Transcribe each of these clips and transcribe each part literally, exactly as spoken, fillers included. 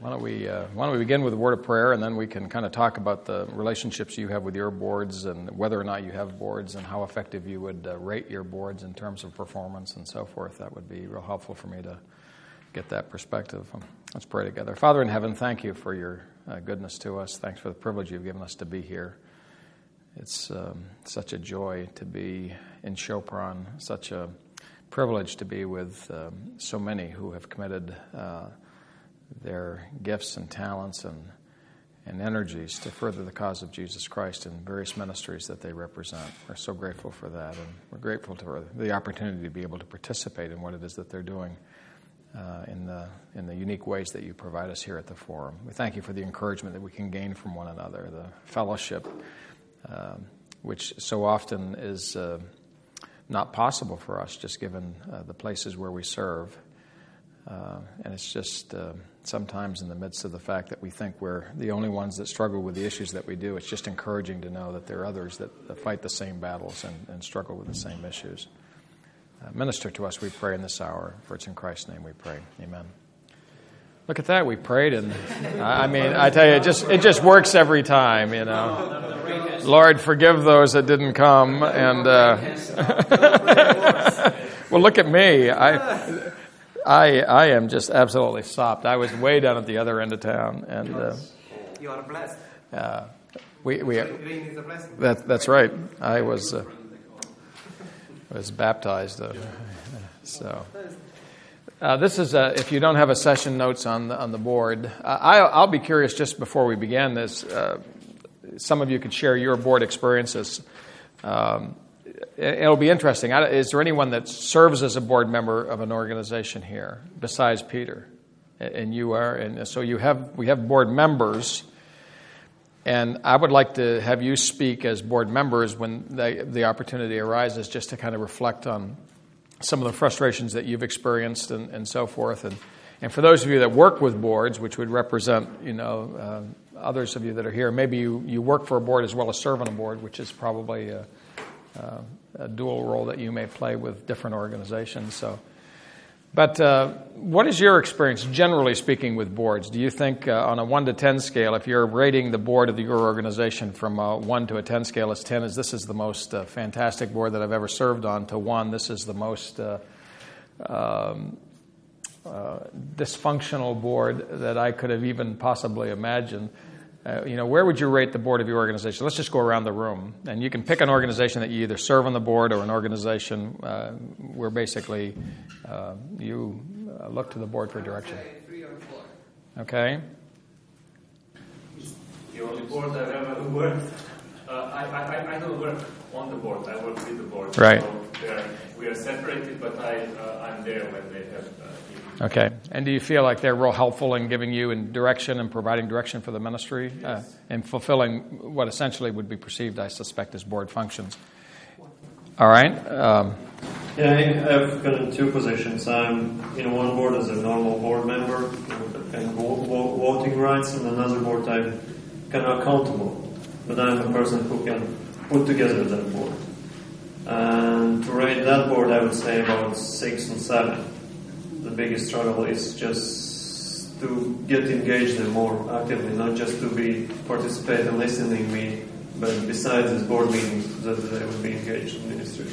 Why don't we uh, why don't we begin with a word of prayer, and then we can kind of talk about the relationships you have with your boards and whether or not you have boards and how effective you would uh, rate your boards in terms of performance and so forth. That would be real helpful for me to get that perspective. Um, let's pray together. Father in heaven, thank you for your uh, goodness to us. Thanks for the privilege you've given us to be here. It's um, such a joy to be in Chopron, such a privilege to be with um, so many who have committed uh, their gifts and talents and and energies to further the cause of Jesus Christ in various ministries that they represent. We're so grateful for that, and we're grateful for the opportunity to be able to participate in what it is that they're doing uh, in the in the unique ways that you provide us here at the Forum. We thank you for the encouragement that we can gain from one another, the fellowship, uh, which so often is uh, not possible for us, just given uh, the places where we serve. Uh, and it's just uh, sometimes in the midst of the fact that we think we're the only ones that struggle with the issues that we do, it's just encouraging to know that there are others that, that fight the same battles and, and struggle with the same issues. Uh, minister to us, we pray in this hour. For it's in Christ's name we pray. Amen. Look at that, we prayed, and I mean, I tell you, it just it just works every time, you know. Lord, forgive those that didn't come, and uh, well, look at me. I. I I am just absolutely sopped. I was way down at the other end of town, and uh, you are blessed. Uh, we we Rain is a blessing. That that's right. I was uh, was baptized. Uh, so uh, this is uh, if you don't have a session notes on the, on the board, uh, I I'll be curious just before we begin this. Uh, some of you could share your board experiences. Um, It'll be interesting. Is there anyone that serves as a board member of an organization here besides Peter? And you are, and so you have. We have board members, and I would like to have you speak as board members when the, the opportunity arises, just to kind of reflect on some of the frustrations that you've experienced and, and so forth. And and for those of you that work with boards, which would represent, you know, uh, others of you that are here, maybe you, you work for a board as well as serve on a board, which is probably Uh, Uh, a dual role that you may play with different organizations. So, but uh, what is your experience, generally speaking, with boards? Do you think uh, on a one to ten scale, if you're rating the board of your organization from a one to a ten scale, as ten is this is the most uh, fantastic board that I've ever served on, to one, this is the most uh, um, uh, dysfunctional board that I could have even possibly imagined? Uh, you know, where would you rate the board of your organization? Let's just go around the room. And you can pick an organization that you either serve on the board or an organization uh, where basically uh, you uh, look to the board for direction. Three or four. Okay. The only board I've ever worked, uh, I, I, I don't work on the board, I work with the board. Right. So are, we are separated, but I, uh, I'm there when they have uh, Okay. And do you feel like they're real helpful in giving you in direction and providing direction for the ministry? Yes. Uh, and fulfilling what essentially would be perceived, I suspect, as board functions? All right. Um, yeah, I've got in two positions. I'm in one board as a normal board member and voting rights, and another board I'm kind of accountable. But I'm a person who can put together that board. And to rate that board, I would say about six and seven. The biggest struggle is just to get engaged and more actively, not just to be participate and listening to me, but besides these board meetings, that they would be engaged in ministry.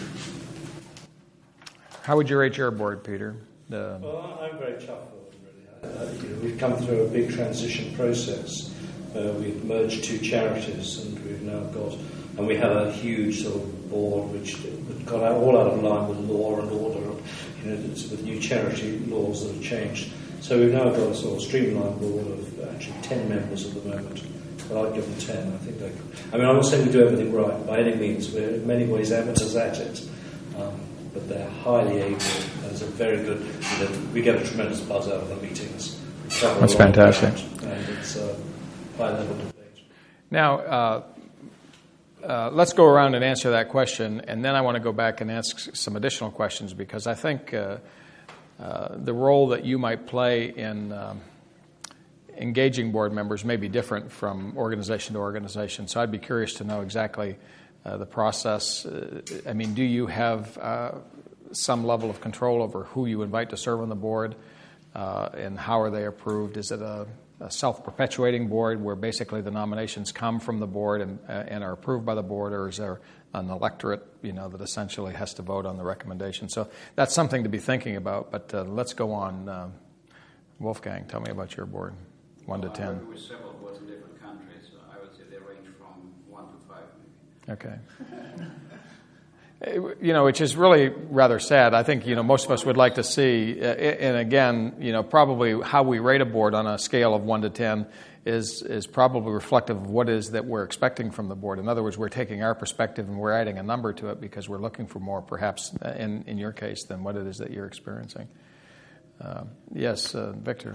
How would you rate your board, Peter? The... Well, I'm very chuffed with them, really. Uh, you know, we've come through a big transition process. Uh, we've merged two charities, and we've now got, and we have a huge sort of board which got out, all out of line with law and order. You know, it's with new charity laws that have changed. So we've now got a sort of streamlined board of actually ten members at the moment. But I'd give them ten. I think they. I mean, I'm not saying we do everything right by any means. We're in many ways amateurs at it, um, but they're highly able. There's a very good. You know, we get a tremendous buzz out of the meetings. That's fantastic. And it's a high level debate. Now. Uh, Uh, let's go around and answer that question, and then I want to go back and ask some additional questions, because I think uh, uh, the role that you might play in um, engaging board members may be different from organization to organization. So I'd be curious to know exactly uh, the process. Uh, I mean, do you have uh, some level of control over who you invite to serve on the board, uh, and how are they approved? Is it a a self-perpetuating board where basically the nominations come from the board and, uh, and are approved by the board, or is there an electorate, you know, that essentially has to vote on the recommendation? So that's something to be thinking about. But uh, let's go on. Uh, Wolfgang, tell me about your board, one well, to ten. I work with several boards in different countries, so I would say they range from one to five, maybe. Okay. You know, which is really rather sad. I think, you know, most of us would like to see, uh, and again, you know, probably how we rate a board on a scale of one to ten is is probably reflective of what it is that we're expecting from the board. In other words, we're taking our perspective and we're adding a number to it because we're looking for more, perhaps, in, in your case, than what it is that you're experiencing. Uh, yes, uh, Victor.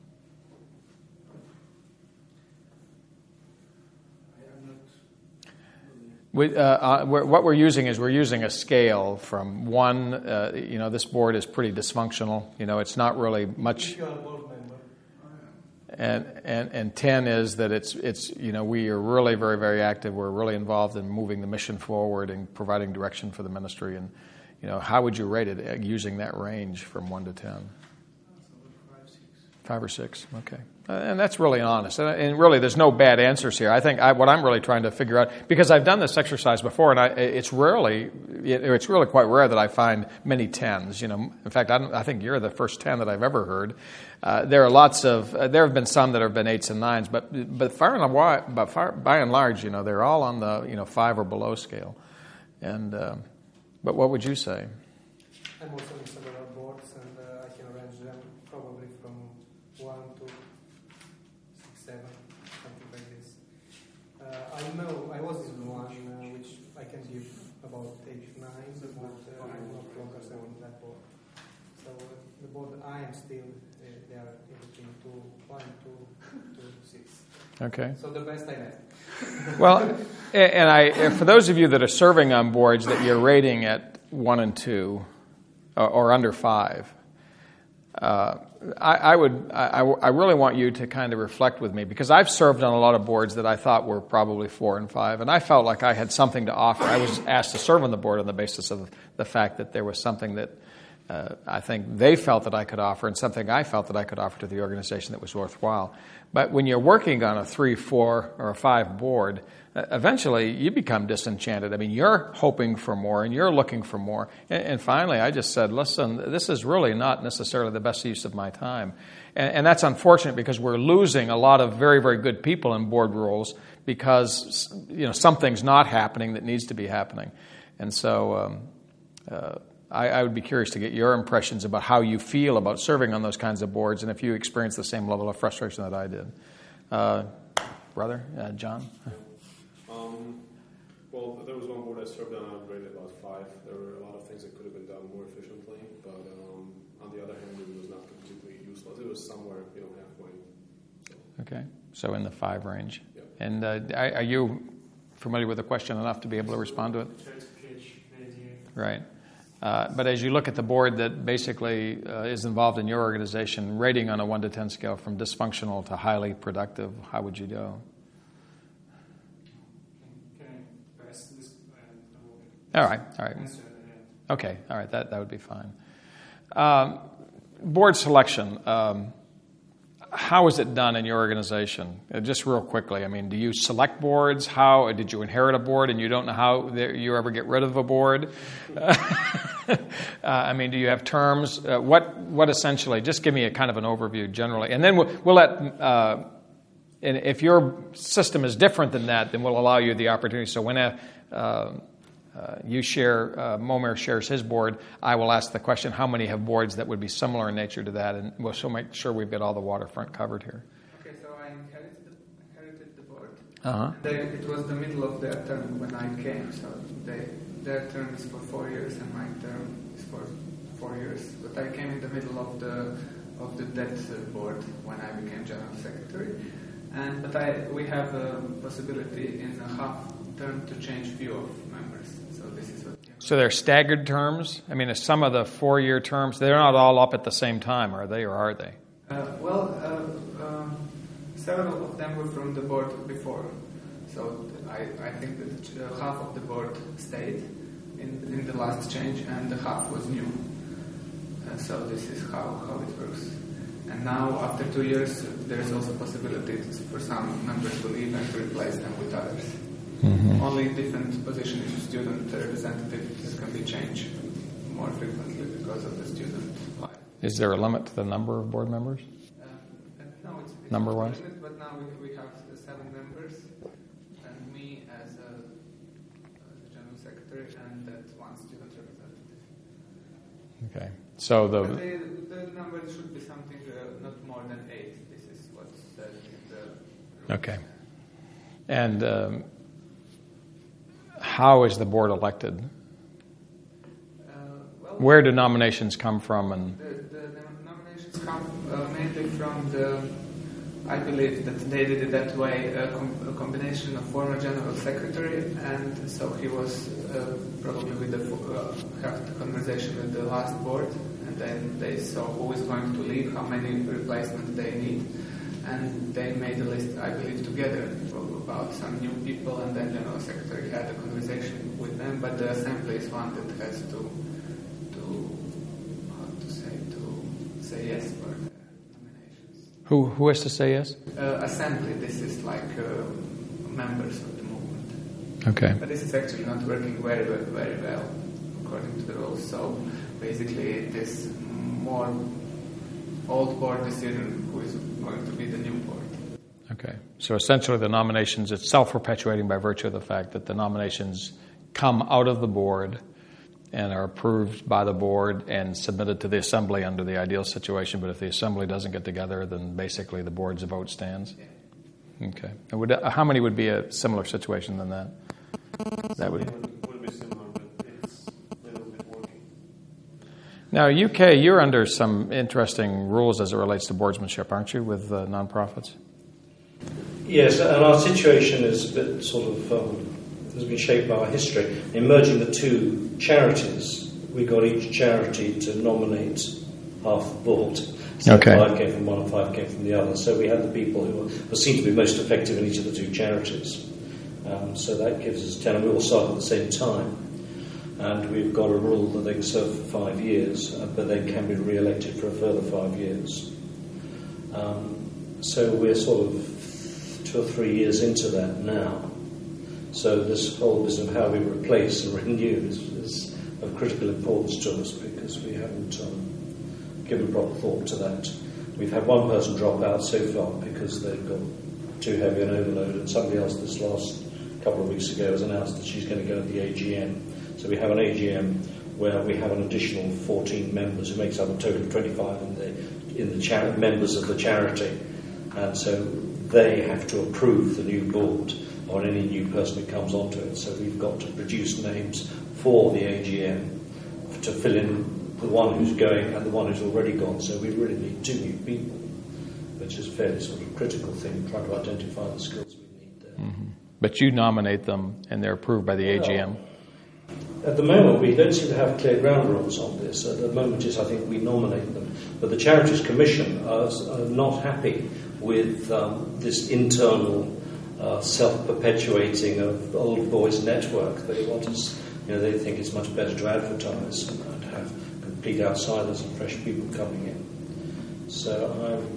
We, uh, uh, we're, what we're using is we're using a scale from one, uh, you know, this board is pretty dysfunctional. You know, it's not really much. If you are a board member. And, and and ten is that it's, it's you know, we are really very, very active. We're really involved in moving the mission forward and providing direction for the ministry. And, you know, how would you rate it using that range from one to ten? Five or six, okay. Uh, and that's really honest. And, and really, there's no bad answers here. I think I, what I'm really trying to figure out, because I've done this exercise before, and I, it's rarely, it, it's really quite rare that I find many tens. You know, in fact, I, don't, I think you're the first ten that I've ever heard. Uh, there are lots of, uh, there have been some that have been eights and nines, but but far and wide, but far, by and large, you know, they're all on the you know five or below scale. And uh, but what would you say? I'm also in several boards, and uh, I can arrange them probably from one to six, seven, something like this. Uh, I know I was in one uh, which I can give about eight, nine, but uh, I'm not longer so on that board. So uh, the board I am still, uh, they are in between two, one, two, two, six. Okay. So the best I have. Well, and I, for those of you that are serving on boards that you're rating at one and two, or, or under five, uh, I, I would, I, I really want you to kind of reflect with me, because I've served on a lot of boards that I thought were probably four and five, and I felt like I had something to offer. I was asked to serve on the board on the basis of the fact that there was something that uh, I think they felt that I could offer, and something I felt that I could offer to the organization that was worthwhile. But when you're working on a three, four, or a five board, uh, eventually you become disenchanted. I mean, you're hoping for more, and you're looking for more. And, and finally, I just said, listen, this is really not necessarily the best use of my time. And, and that's unfortunate, because we're losing a lot of very, very good people in board roles because, you know, something's not happening that needs to be happening. And so um, uh, I, I would be curious to get your impressions about how you feel about serving on those kinds of boards, and if you experience the same level of frustration that I did. Uh, brother, uh, John? Um, well, there was one board I served on, I rated about five. There were a lot of things that could have been done more efficiently, but um, on the other hand, it was not completely useless. It was somewhere, you know, halfway. So. Okay, so in the five range. Yep. And uh, are you familiar with the question enough to be able to respond to it? Right. Uh, but as you look at the board that basically uh, is involved in your organization, rating on a one to ten scale from dysfunctional to highly productive, how would you go? All right, all right. Okay, all right, that, that would be fine. Um, board selection, um, how is it done in your organization? Uh, just real quickly, I mean, do you select boards? How did you inherit a board and you don't know how you ever get rid of a board? uh, I mean, do you have terms? Uh, what what essentially? Just give me a kind of an overview generally, and then we'll, we'll let. Uh, and if your system is different than that, then we'll allow you the opportunity. So when a, uh, uh, you share, uh, Momir shares his board, I will ask the question: how many have boards that would be similar in nature to that? And we'll so make sure we've got all the waterfront covered here. Okay, so I inherited the, inherited the board. Uh-huh. They, it was the middle of their term when I came, so they, their term is for four years and my term is for four years. But I came in the middle of the of the debt board when I became general secretary. And but I we have a possibility in a half term to change view of members. So this is what. So they're staggered terms? I mean, some of the four-year terms, they're not all up at the same time, are they, or are they? Uh, well, uh, um, several of them were from the board before. So I, I think that uh, half of the board stayed in, in the last change and the half was new. Uh, so this is how, how it works. And now, after two years, there is also possibility for some members to leave and to replace them with others. Mm-hmm. Only different position is student representative. This can be changed more frequently because of the student life. Is there a limit to the number of board members? Uh, no, it's, it's number-wise. Limit, but now we, we have seven members, and me as a, as a general secretary, and that one student representative. Okay. So the the, the number should be something uh, not more than eight. This is what's said in the. Okay. And um, how is the board elected? Uh, well, Where do nominations come from? And the, the, the nominations come uh, mainly from the. I believe that they did it that way, a, com- a combination of former general secretary, and so he was uh, probably with the uh, have the conversation with the last board, and then they saw who is going to leave, how many replacements they need, and they made a list, I believe, together about some new people, and then general secretary had a conversation with them, but the assembly is one that has to, to how to say, to say yes for the nominations. who who has to say yes? Uh, assembly, this is like uh, members of the movement. Okay. But this is actually not working very well, very well according to the rules. So basically, it is more old board decision who is going to be the new board. Okay. So essentially, the nominations, it's self-perpetuating by virtue of the fact that the nominations come out of the board and are approved by the board and submitted to the assembly under the ideal situation. But if the assembly doesn't get together, then basically the board's vote stands. Yeah. Okay. And would, how many would be a similar situation than that? That would. It would be similar, but it's a little bit working. Now, U K, you're under some interesting rules as it relates to boardsmanship, aren't you, with uh, nonprofits? Yes, and our situation is a bit sort of um, has been shaped by our history. In merging the two charities, we got each charity to nominate half the board. So Okay. five came from one and five came from the other. So we had the people who were, were seen to be most effective in each of the two charities. Um, so that gives us ten, and we all start at the same time. And we've got a rule that they can serve for five years, uh, but they can be re-elected for a further five years. Um, so we're sort of two or three years into that now. So this whole business of how we replace and renew is, is of critical importance to us because we haven't um, given proper thought to that. We've had one person drop out so far because they've got too heavy an overload, and somebody else this last couple of weeks ago has announced that she's going to go to the A G M. So we have an A G M where we have an additional fourteen members, who makes up a total of twenty-five in the in the char- members of the charity, and so they have to approve the new board or any new person that comes onto it. So we've got to produce names for the A G M to fill in the one who's going and the one who's already gone. So we really need two new people, which is a fairly sort of critical thing, trying to identify the skills we need there. Mm-hmm. But you nominate them and they're approved by the A G M? At the moment, we don't seem to have clear ground rules on this. At the moment, is I think we nominate them. But the Charities Commission are, are not happy with um, this internal uh, self-perpetuating of old boys network. They want us, you know, they think it's much better to advertise and have complete outsiders and fresh people coming in. So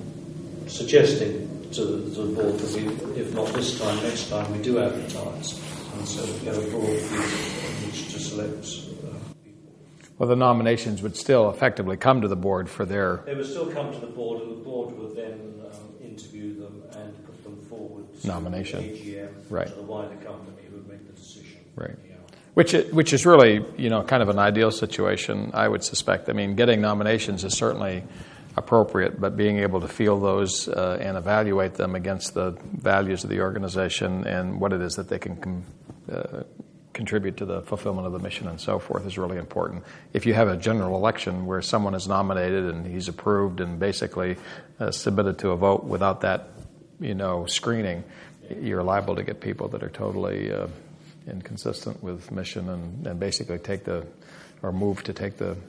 I'm suggesting to the, to the board that we, if not this time, next time, we do advertise. And so we get a broad view on which to select uh, people. Well, the nominations would still effectively come to the board for their... They would still come to the board, and the board would then um, interview them and put them forward to Nomination. the A G M, Right. to the wider company who would make the decision. Right. Yeah. Which it, which is really, you know, kind of an ideal situation, I would suspect. I mean, getting nominations is certainly appropriate, but being able to field those uh, and evaluate them against the values of the organization and what it is that they can com- uh, contribute to the fulfillment of the mission and so forth is really important. If you have a general election where someone is nominated and he's approved and basically uh, submitted to a vote without that, you know, screening, you're liable to get people that are totally uh, inconsistent with mission and, and basically take the, or move to take the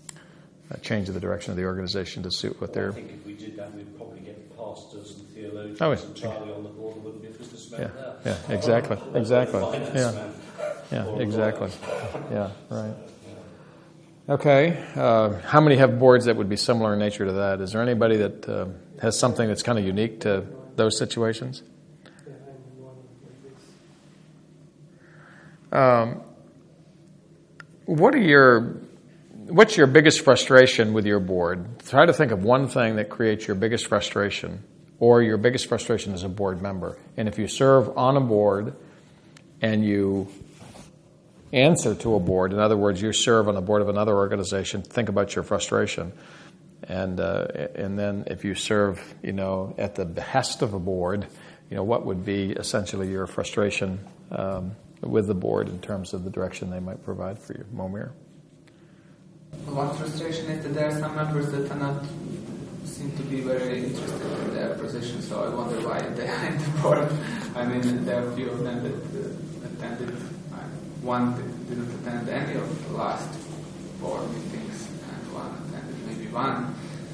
uh, change of the direction of the organization to suit what Well, they're... I think if we did that, we'd probably get pastors and theologians Oh, yeah. entirely on the board. There wouldn't be a businessman Yeah, there. yeah, exactly, exactly. Finance Yeah, man yeah, or a exactly. lawyer. Yeah, right. Okay. Uh, how many have boards that would be similar in nature to that? Is there anybody that uh, has something that's kind of unique to those situations? Yeah, I'm one like this. Um, what are your what's your biggest frustration with your board? Try to think of one thing that creates your biggest frustration, or your biggest frustration as a board member. And if you serve on a board and you answer to a board, in other words, you serve on a board of another organization, think about your frustration. And uh, and then if you serve, you know, at the behest of a board, you know, what would be essentially your frustration um, with the board in terms of the direction they might provide for you? Momir? One frustration is that there are some members that are not seem to be very interested in their position, so I wonder why they are in the board. I mean, there are a few of them that uh, attended. Uh, one that didn't attend any of the last board meetings, and one attended maybe one.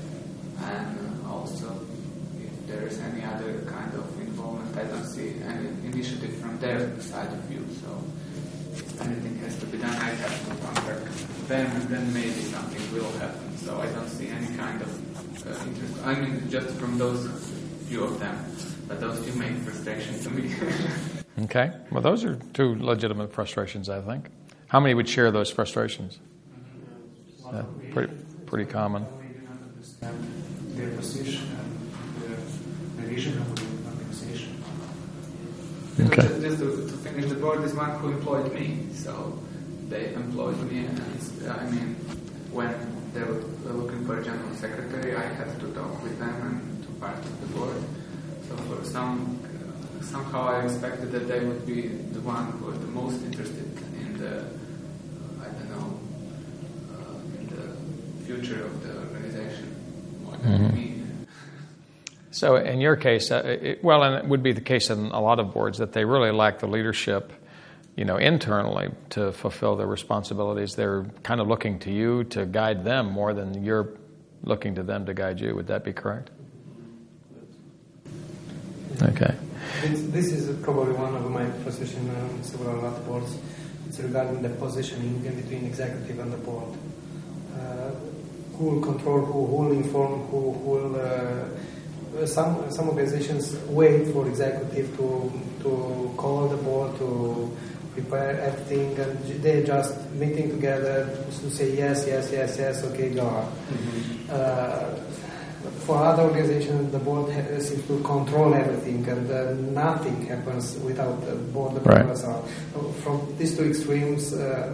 And uh, also, if there is any other kind of involvement, I don't see any initiative from their side of view. So, if anything has to be done, I have to contact them, and then maybe something will happen. So I don't see any kind of uh, interest. I mean, just from those few of them, but those few make frustration to me. Okay. Well, those are two legitimate frustrations, I think. How many would share those frustrations? Uh, pretty, pretty common. We do not understand their position and the vision of the organization. Okay. Just, just to, to finish, the board is one who employed me, so they employed me, and it's, I mean, when they were looking for a general secretary, I had to talk with them and to part of the board. So for some, uh, somehow I expected that they would be the one who was the most interested in the, uh, I don't know, uh, in the future of the organization more than Mm-hmm. me. So in your case, uh, it, well, and it would be the case in a lot of boards, that they really lack the leadership, you know, internally to fulfill their responsibilities. They're kind of looking to you to guide them more than you're looking to them to guide you. Would that be correct? Okay. This, this is probably one of my position on several other boards. It's regarding the positioning in between executive and the board. Uh, who will control who, who will inform who, who will... Uh, some some organizations wait for executive to to call the board to prepare everything, and they're just meeting together to say yes, yes, yes, yes, okay, go on. Mm-hmm. Uh, for other organizations, the board ha- seems to control everything, and uh, nothing happens without the board approval. Right. So from these two extremes, uh,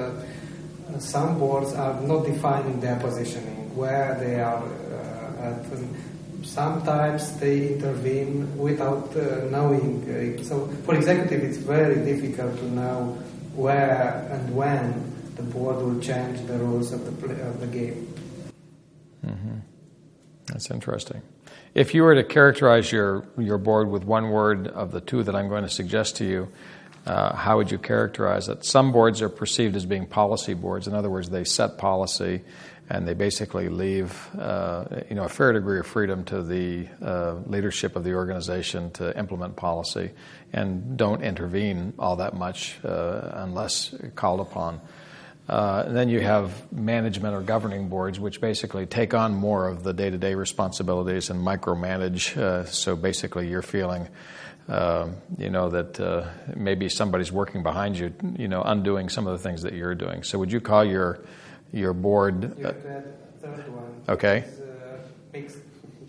uh, some boards are not defining their positioning, where they are uh, at. And sometimes they intervene without uh, knowing. Uh, so for executive, it's very difficult to know where and when the board will change the rules of the play, of the game. Mm-hmm. That's interesting. If you were to characterize your, your board with one word of the two that I'm going to suggest to you, uh, how would you characterize it? Some boards are perceived as being policy boards. In other words, they set policy and they basically leave uh, you know, a fair degree of freedom to the uh, leadership of the organization to implement policy and don't intervene all that much uh, unless called upon. Uh, and then you have management or governing boards, which basically take on more of the day-to-day responsibilities and micromanage. Uh, so basically, you're feeling, uh, you know, that uh, maybe somebody's working behind you, you know, undoing some of the things that you're doing. So would you call your your board? You have to add a third one. Okay. It's, uh, mixed.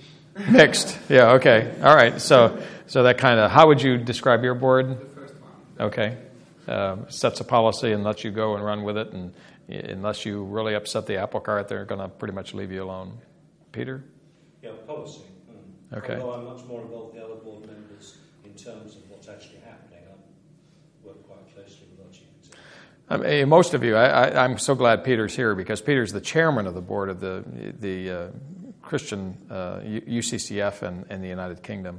Mixed. Yeah. Okay. All right. So so that kind of. How would you describe your board? The first one. Okay. Uh, sets a policy and lets you go and run with it, and unless you really upset the apple cart, they're going to pretty much leave you alone. Peter? Yeah, policy. Mm. Okay. Although I'm much more involved with the other board members in terms of what's actually happening, I work quite closely with our chief executive. I mean, most of you, I, I, I'm so glad Peter's here, because Peter's the chairman of the board of the the uh, Christian uh, U C C F in, in the United Kingdom.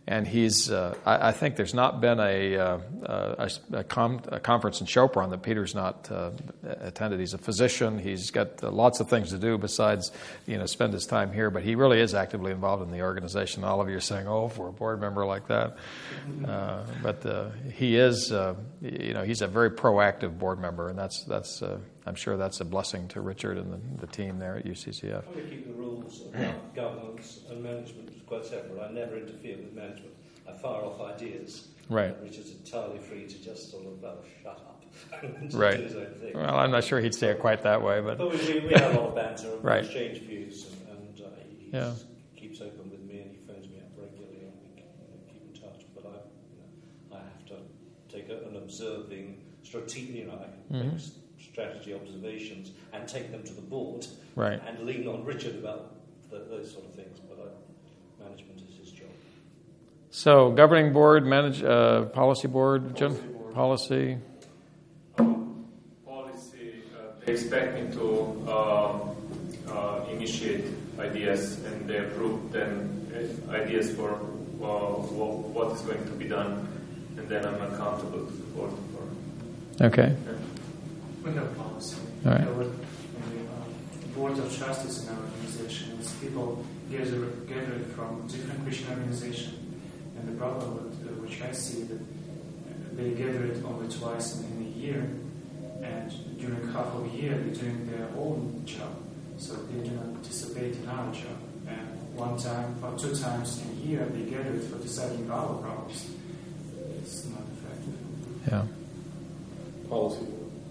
And he's, uh, I, I think there's not been a, uh, a, a, com- a conference in Chopron that Peter's not uh, attended. He's a physician. He's got uh, lots of things to do besides, you know, spend his time here. But he really is actively involved in the organization. All of you are saying, oh, for a board member like that. Uh, but uh, he is, uh, you know, he's a very proactive board member. And that's, that's uh, I'm sure that's a blessing to Richard and the, the team there at U C C F. We keep the rules about governance and management quite separate. I never interfere with management. I fire off ideas. Right. Richard's entirely free to just sort of uh, shut up and right. do his own thing. Well, I'm not sure he'd say it quite that way, but... But we, we have a lot of banter and right. exchange views, and, and uh, he yeah. just keeps open with me, and he phones me up regularly, and we keep, you know, keep in touch. But I, you know, I have to take a, an observing, strategic, you know, I can mm-hmm. make strategy observations and take them to the board, right. and lean on Richard about the, those sort of things. But I, management is his job. So, governing board, manage, uh, policy board, policy. Jim? Board. Policy. Um, policy, uh, they expect me to uh, uh, initiate ideas, and they approve then uh, ideas for uh, what is going to be done, and then I'm accountable to the board for. Okay. Yeah. We have policy. All right. There were, uh, board of trustees in our organization. It's people gather, gathered from different Christian organizations. And the problem with, uh, which I see that uh, they gather it only twice in, in a year, and during half of a year they're doing their own job, so they do not participate in our job. And one time or two times in a year they gather it for deciding our problems. It's not effective. Yeah. Policy.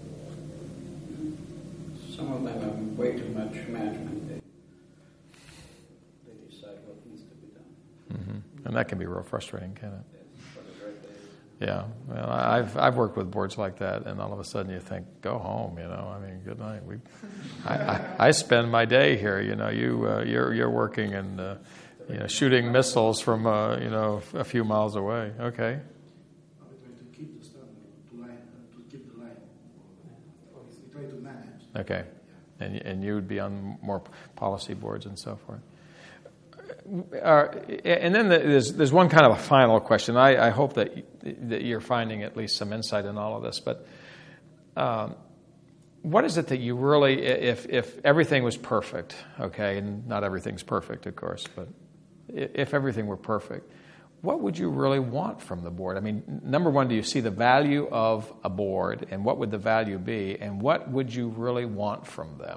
Some of them have way too much management. They, they decide what needs to be done. Mm-hmm. And that can be real frustrating, can't it? Yes, for the right day. Yeah. Well, I've I've worked with boards like that, and all of a sudden you think, go home. You know, I mean, good night. We, I, I, I spend my day here. You know, you uh, you're you're working and uh, you know shooting missiles from uh, you know a few miles away. Okay. To keep the stuff, to line, to keep the line. We try to manage. Okay. And and you would be on more policy boards and so forth. Uh, and then there's there's one kind of a final question. I, I hope that that you're finding at least some insight in all of this. But um, what is it that you really, if if everything was perfect, okay, and not everything's perfect, of course, but if everything were perfect, what would you really want from the board? I mean, number one, do you see the value of a board, and what would the value be, and what would you really want from them?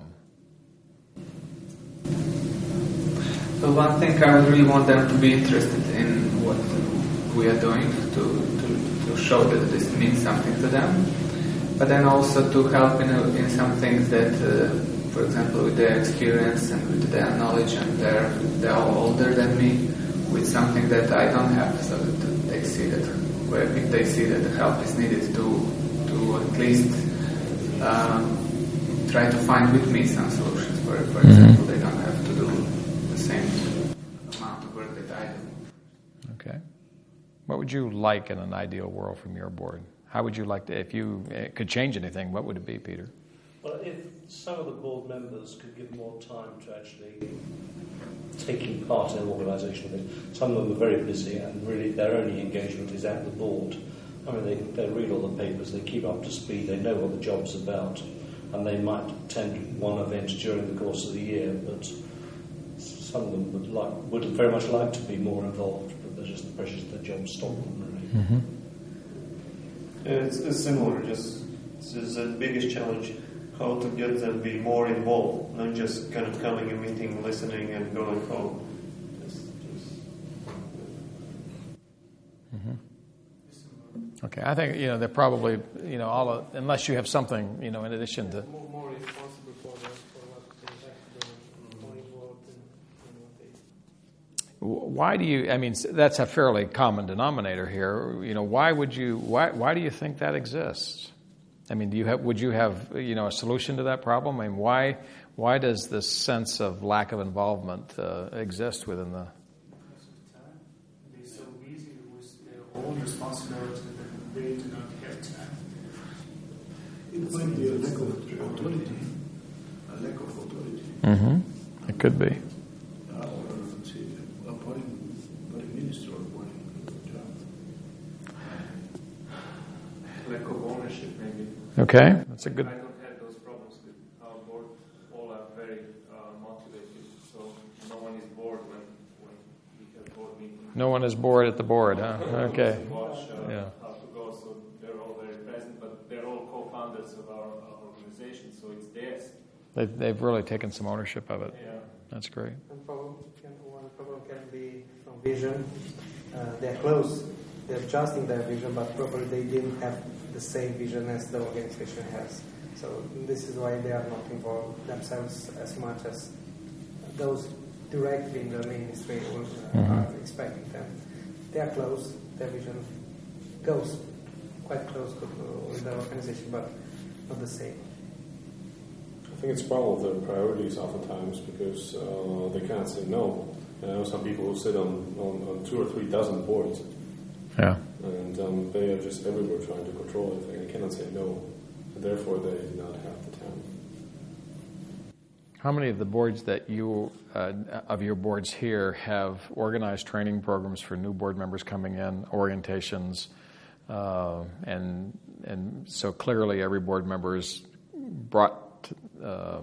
So one thing I would really want them to be interested in what we are doing to, to, to show that this means something to them, but then also to help in, in some things that, uh, for example, with their experience and with their knowledge, and they're, they're all older than me, with something that I don't have, so that they see that, where if they see that the help is needed to, to at least um, try to find with me some solutions. For, for example, they don't have to do the same amount of work that I do. Okay. What would you like in an ideal world from your board? How would you like to, if you could change anything, what would it be, Peter? Well, if some of the board members could give more time to actually taking part in organisational things. Some of them are very busy, and really their only engagement is at the board. I mean, they, they read all the papers, they keep up to speed, they know what the job's about, and they might attend one event during the course of the year, but some of them would like would very much like to be more involved, but they're just the pressures of their job stop them, really. Mm-hmm. Yeah, it's, it's similar, just this is the biggest challenge, how to get them to be more involved, not just kind of coming and meeting, listening, and going home. Just, just, mm-hmm. Okay, I think, you know, they're probably, you know, all of, unless you have something, you know, in addition to... More, more responsible for, the, for what they have to do, more involved in, in what they... Why do you, I mean, that's a fairly common denominator here. You know, why would you, why, why do you think that exists? I mean, do you have, would you have, you know, a solution to that problem? I mean, why, why does this sense of lack of involvement uh, exist within the... Because of time. They're so busy with their own responsibility that they do not have time. It might be a lack of authority. A lack of authority. Mm-hmm. It could be. Or, let's say, appointing, appointing minister or appointing Okay, that's a good. I don't have those problems with our board. All are very uh, motivated, so no one is bored when, when we have board meetings. No one is bored at the board, huh? Okay. Watch uh, Yeah. how to go, so they're all very present, but they're all co-founders of our, our organization, so it's theirs. They've, they've really taken some ownership of it. Yeah. That's great. And problem can, one problem can be from vision. Uh, they're close. They're adjusting their vision, but probably they didn't have the same vision as the organization has. So this is why they are not involved themselves as much as those directly in the ministry will, uh, Mhm. are expecting them. They are close. Their vision goes quite close to, uh, with the organization, but not the same. I think it's a problem with their priorities oftentimes because uh, they can't say no. And I know some people who sit on, on, on two or three dozen boards, Yeah. and um, they are just everywhere trying to control everything. They cannot say no, and therefore they do not have the town. How many of the boards that you, uh, of your boards here, have organized training programs for new board members coming in, orientations, uh, and and so clearly every board member is brought. Uh,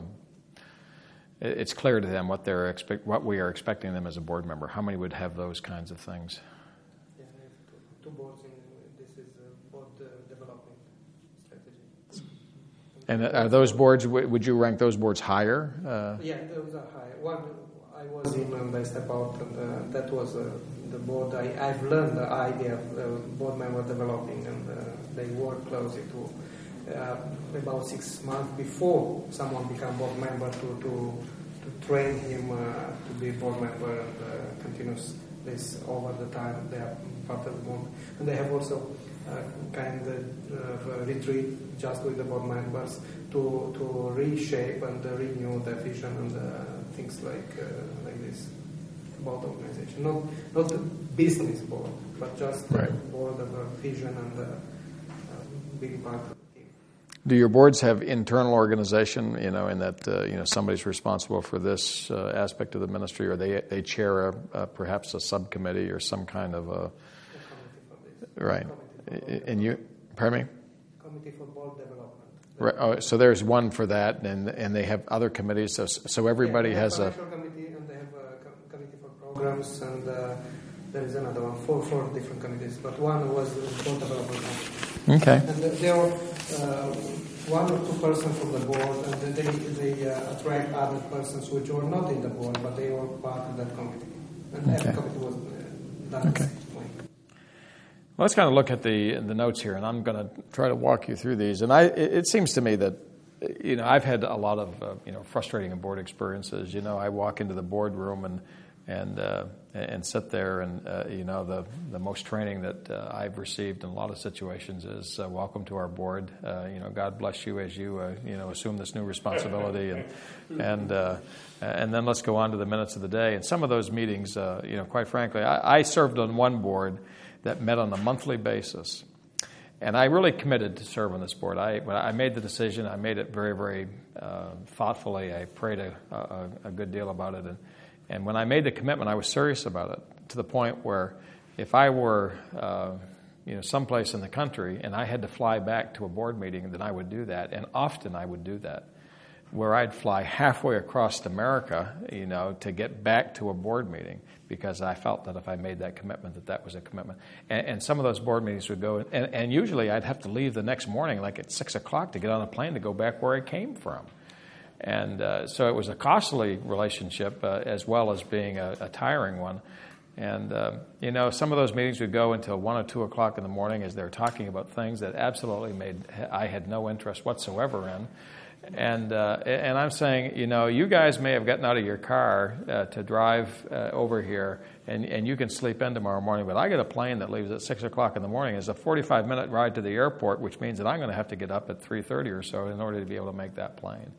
it's clear to them what they're expect, what we are expecting them as a board member. How many would have those kinds of things? Yeah, I have two, two boards in this is uh, board uh, development strategy. And are those boards? Would you rank those boards higher? Uh, Yeah, those are high. One I was in and I stepped out, and uh, that was uh, the board. I, I've learned the idea of the board member developing, and uh, they work closely to uh, about six months before someone become board member to to, to train him uh, to be board member and uh, continues this over the time they are part of the board. And they have also uh, kind of uh, retreat just with the board members to to reshape and uh, renew the vision and uh, things like uh, like this about the organization. Not not the business board, but just the Right. board of a vision and uh, uh, being part of the team. Do your boards have internal organization, you know, in that, uh, you know, somebody's responsible for this uh, aspect of the ministry, or they they chair a, uh, perhaps a subcommittee or some kind of a, The committee for this. right. Committee for And you, pardon me? Committee for board development. Right. Oh, so there's one for that, and and they have other committees, so so everybody Yeah, they has have a, financial committee, and they have a com- committee for programs, and uh, there is another one, four, four different committees, but one was board development. okay. And there were uh, one or two persons from the board, and they they uh, attract other persons which were not in the board, but they were part of that committee. And Okay. every committee was uh, done Okay. the same way. Well, let's kind of look at the the notes here, and I'm going to try to walk you through these. And I, it, it seems to me that, you know, I've had a lot of, uh, you know, frustrating board experiences. You know, I walk into the boardroom and and uh, and sit there, and uh, you know, the the most training that uh, I've received in a lot of situations is uh, welcome to our board. Uh, you know, God bless you as you uh, you know assume this new responsibility, and and uh, and then let's go on to the minutes of the day. And some of those meetings, uh, you know, quite frankly, I, I served on one board that met on a monthly basis. And I really committed to serve on this board. I, when I made the decision, I made it very, very uh, thoughtfully. I prayed a, a, a good deal about it. And, and when I made the commitment, I was serious about it, to the point where if I were uh, you know, someplace in the country and I had to fly back to a board meeting, then I would do that. And often I would do that, where I'd fly halfway across America, you know, to get back to a board meeting, because I felt that if I made that commitment, that that was a commitment. And, and some of those board meetings would go, and, and usually I'd have to leave the next morning, like at six o'clock, to get on a plane to go back where I came from. And uh, so it was a costly relationship, uh, as well as being a, a tiring one. And, uh, you know, some of those meetings would go until one or two o'clock in the morning as they were talking about things that absolutely made I had no interest whatsoever in. And uh, and I'm saying, you know, you guys may have gotten out of your car uh, to drive uh, over here, and, and you can sleep in tomorrow morning, but I get a plane that leaves at six o'clock in the morning. It's a forty-five minute ride to the airport, which means that I'm going to have to get up at three thirty or so in order to be able to make that plane.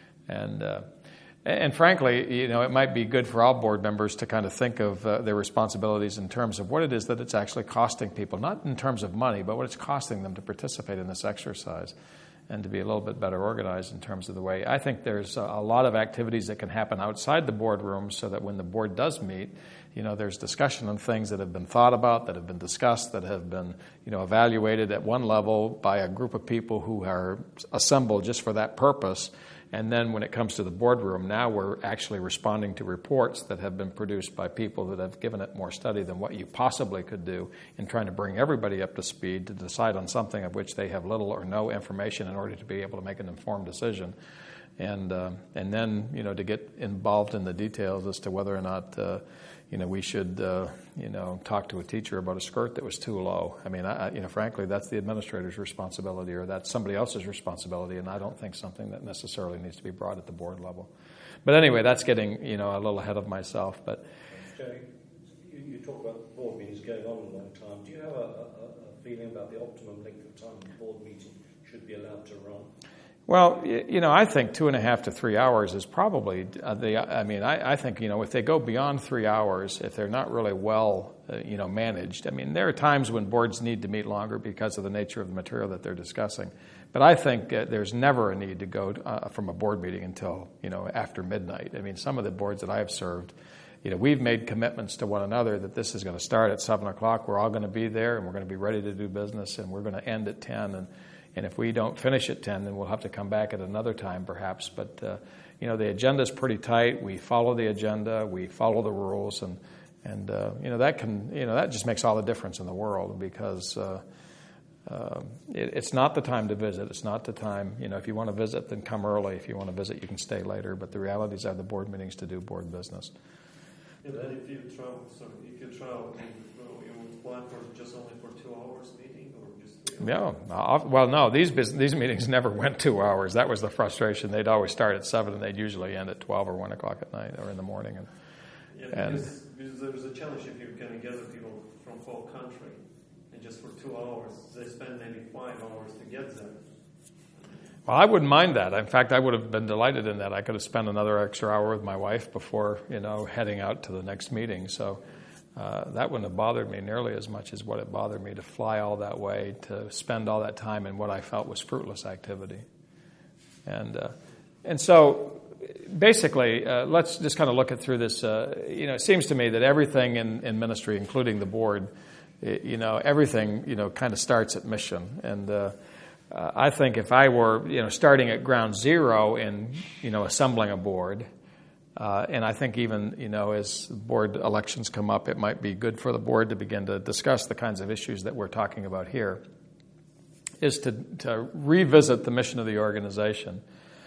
And uh, and frankly, you know, it might be good for all board members to kind of think of uh, their responsibilities in terms of what it is that it's actually costing people, not in terms of money, but what it's costing them to participate in this exercise. and to be a little bit better organized in terms of the way. I think there's a, a lot of activities that can happen outside the boardroom so that when the board does meet, you know, there's discussion on things that have been thought about, that have been discussed, that have been, you know, evaluated at one level by a group of people who are assembled just for that purpose. And then when it comes to the boardroom, now we're actually responding to reports that have been produced by people that have given it more study than what you possibly could do in trying to bring everybody up to speed to decide on something of which they have little or no information in order to be able to make an informed decision. And uh, and then, you know, to get involved in the details as to whether or not, uh, you know, we should, uh, you know, talk to a teacher about a skirt that was too low. I mean, I, you know, frankly, that's the administrator's responsibility, or that's somebody else's responsibility, and I don't think something that necessarily needs to be brought at the board level. But anyway, that's getting, you know, a little ahead of myself. But Jerry, you, you talk about board meetings going on a long time. Do you have a, a, a feeling about the optimum length of time a board meeting should be allowed to run? Well, you know, I think two and a half to three hours is probably uh, the. I mean, I, I think, you know, if they go beyond three hours, if they're not really well, uh, you know, managed. I mean, there are times when boards need to meet longer because of the nature of the material that they're discussing. But I think uh, there's never a need to go uh, from a board meeting until, you know, after midnight. I mean, some of the boards that I have served, you know, we've made commitments to one another that this is going to start at seven o'clock. We're all going to be there, and we're going to be ready to do business, and we're going to end at ten. And And if we don't finish at ten, then we'll have to come back at another time perhaps. But, uh, you know, the agenda is pretty tight. We follow the agenda. We follow the rules. And, and uh, you know, that can, you know, that just makes all the difference in the world because uh, uh, it, it's not the time to visit. It's not the time, you know, if you want to visit, then come early. If you want to visit, you can stay later. But the realities are the board meetings to do board business. Yeah, but if you travel, sorry, if you travel, you would plan for just only for two hours meeting or just three hours? Yeah. Well, no, these these meetings never went two hours. That was the frustration. They'd always start at seven, and they'd usually end at twelve or one o'clock at night or in the morning. And, yeah, and because, because there's a challenge if you're going to gather people from whole country, and just for two hours, they spend maybe five hours to get there. Well, I wouldn't mind that. In fact, I would have been delighted in that. I could have spent another extra hour with my wife before, you know, heading out to the next meeting. So uh, that wouldn't have bothered me nearly as much as what it bothered me to fly all that way, to spend all that time in what I felt was fruitless activity. And uh, and so basically, uh, let's just kind of look at through this. Uh, you know, it seems to me that everything in, in ministry, including the board, it, you know, everything, you know, kind of starts at mission. And uh, Uh, I think if I were, you know, starting at ground zero in, you know, assembling a board, uh, and I think even, you know, as board elections come up, it might be good for the board to begin to discuss the kinds of issues that we're talking about here, is to, to revisit the mission of the organization.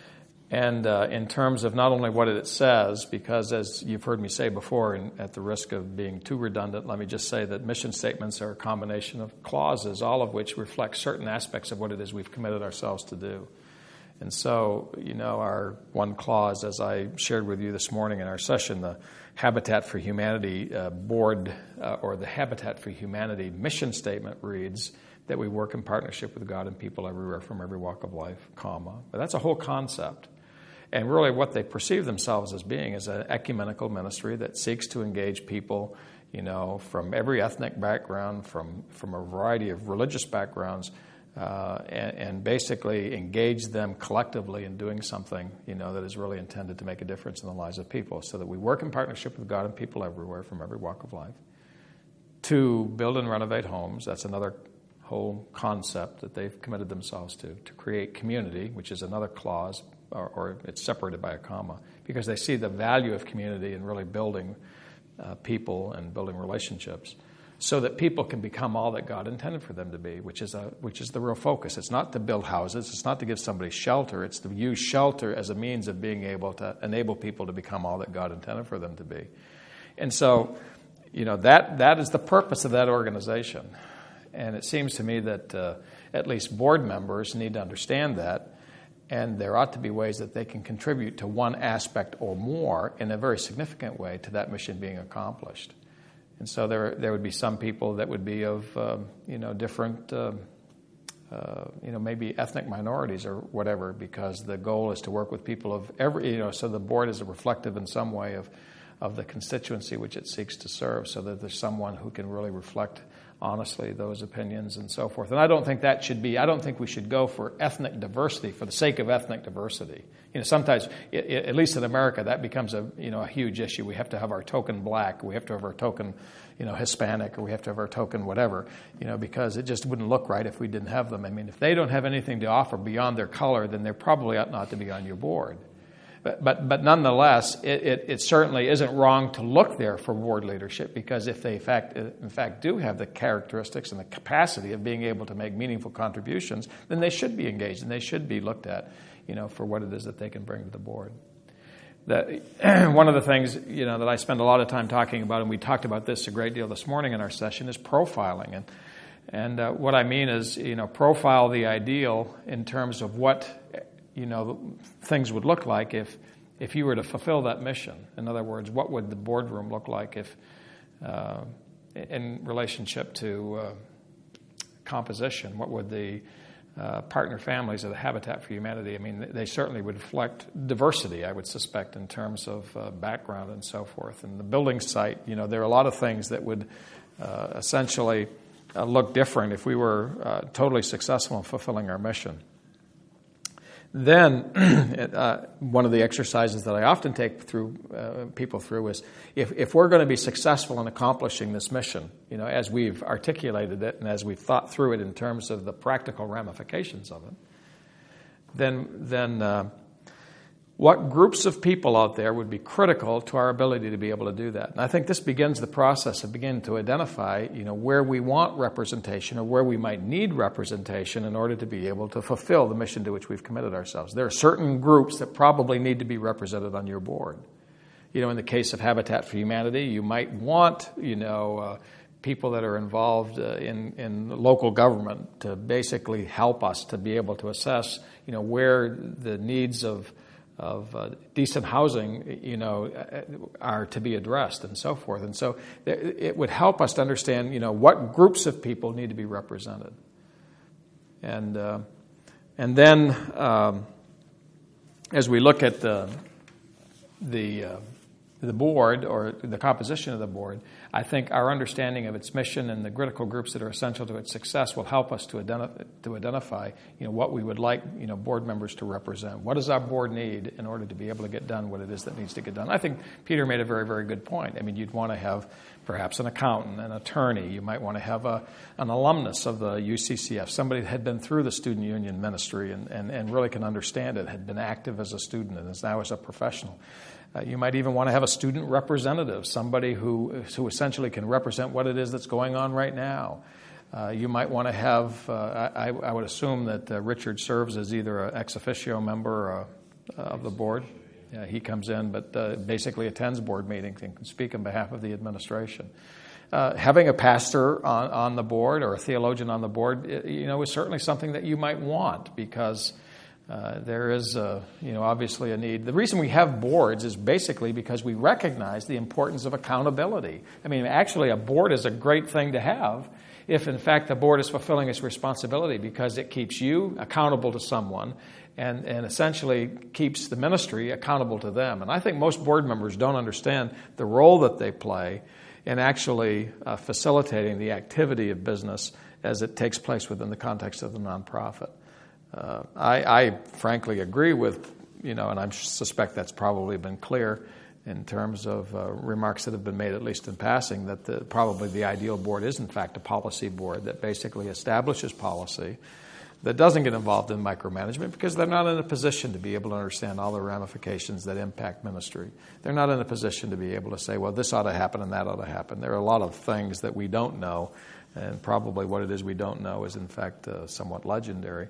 And uh, in terms of not only what it says, because as you've heard me say before, and at the risk of being too redundant, let me just say that mission statements are a combination of clauses, all of which reflect certain aspects of what it is we've committed ourselves to do. And so, you know, our one clause, as I shared with you this morning in our session, the Habitat for Humanity uh, board, uh, or the Habitat for Humanity mission statement reads that we work in partnership with God and people everywhere from every walk of life, comma. But that's a whole concept. And really what they perceive themselves as being is an ecumenical ministry that seeks to engage people, you know, from every ethnic background, from, from a variety of religious backgrounds, uh, and, and basically engage them collectively in doing something, you know, that is really intended to make a difference in the lives of people, so that we work in partnership with God and people everywhere from every walk of life to build and renovate homes. That's another whole concept that they've committed themselves to, to create community, which is another clause, or, or it's separated by a comma, because they see the value of community in really building uh, people and building relationships so that people can become all that God intended for them to be, which is a which is the real focus. It's not to build houses. It's not to give somebody shelter. It's to use shelter as a means of being able to enable people to become all that God intended for them to be. And so, you know, that that is the purpose of that organization. And it seems to me that uh, at least board members need to understand that, and there ought to be ways that they can contribute to one aspect or more in a very significant way to that mission being accomplished. And so there there would be some people that would be of, uh, you know, different, uh, uh, you know, maybe ethnic minorities or whatever, because the goal is to work with people of every, you know, so the board is reflective in some way of, of the constituency which it seeks to serve, so that there's someone who can really reflect honestly those opinions and so forth. And I don't think that should be, I don't think we should go for ethnic diversity for the sake of ethnic diversity. You know, sometimes, it, it, at least in America, that becomes a, you know, a huge issue. We have to have our token black, we have to have our token, you know, Hispanic, or we have to have our token whatever, you know, because it just wouldn't look right if we didn't have them. I mean, if they don't have anything to offer beyond their color, then they probably ought not to be on your board. But but, but nonetheless, it, it, it certainly isn't wrong to look there for board leadership, because if they in fact, in fact do have the characteristics and the capacity of being able to make meaningful contributions, then they should be engaged and they should be looked at, you know, for what it is that they can bring to the board. That one of the things, you know, that I spend a lot of time talking about, and we talked about this a great deal this morning in our session, is profiling. And and uh, what I mean is, you know, profile the ideal in terms of what, you know, things would look like if if you were to fulfill that mission. In other words, what would the boardroom look like if, uh, in relationship to uh, composition? What would the uh, partner families of the Habitat for Humanity? I mean, they certainly would reflect diversity, I would suspect, in terms of uh, background and so forth. And the building site, you know, there are a lot of things that would uh, essentially uh, look different if we were uh, totally successful in fulfilling our mission. Then, uh, one of the exercises that I often take through uh, people through is, if, if we're going to be successful in accomplishing this mission, you know, as we've articulated it and as we've thought through it in terms of the practical ramifications of it, then then uh, what groups of people out there would be critical to our ability to be able to do that? And I think this begins the process of beginning to identify, you know, where we want representation or where we might need representation in order to be able to fulfill the mission to which we've committed ourselves. There are certain groups that probably need to be represented on your board. You know, in the case of Habitat for Humanity, you might want, you know, uh, people that are involved uh, in, in local government to basically help us to be able to assess, you know, where the needs of of uh, decent housing, you know, are to be addressed and so forth. And so it would help us to understand, you know, what groups of people need to be represented. And uh, and then um, as we look at the the uh, the board or the composition of the board, I think our understanding of its mission and the critical groups that are essential to its success will help us to identify, to identify, you know, what we would like, you know, board members to represent. What does our board need in order to be able to get done what it is that needs to get done? I think Peter made a very, very good point. I mean, you'd want to have perhaps an accountant, an attorney. You might want to have a, an alumnus of the U C C F, somebody that had been through the student union ministry and, and, and really can understand it, had been active as a student and is now as a professional. Uh, you might even want to have a student representative, somebody who who essentially can represent what it is that's going on right now. Uh, you might want to have, uh, I, I would assume that uh, Richard serves as either an ex officio member or, uh, of the board. Yeah, he comes in, but uh, basically attends board meetings and can speak on behalf of the administration. Uh, having a pastor on, on the board or a theologian on the board, you know, is certainly something that you might want, because Uh, there is, uh, you know, obviously a need. The reason we have boards is basically because we recognize the importance of accountability. I mean, actually, a board is a great thing to have if, in fact, the board is fulfilling its responsibility, because it keeps you accountable to someone and, and essentially keeps the ministry accountable to them. And I think most board members don't understand the role that they play in actually uh, facilitating the activity of business as it takes place within the context of the nonprofit. Uh, I, I frankly agree with, you know, and I suspect that's probably been clear in terms of uh, remarks that have been made, at least in passing, that the, probably the ideal board is, in fact, a policy board that basically establishes policy, that doesn't get involved in micromanagement, because they're not in a position to be able to understand all the ramifications that impact ministry. They're not in a position to be able to say, well, this ought to happen and that ought to happen. There are a lot of things that we don't know, and probably what it is we don't know is, in fact, uh, somewhat legendary.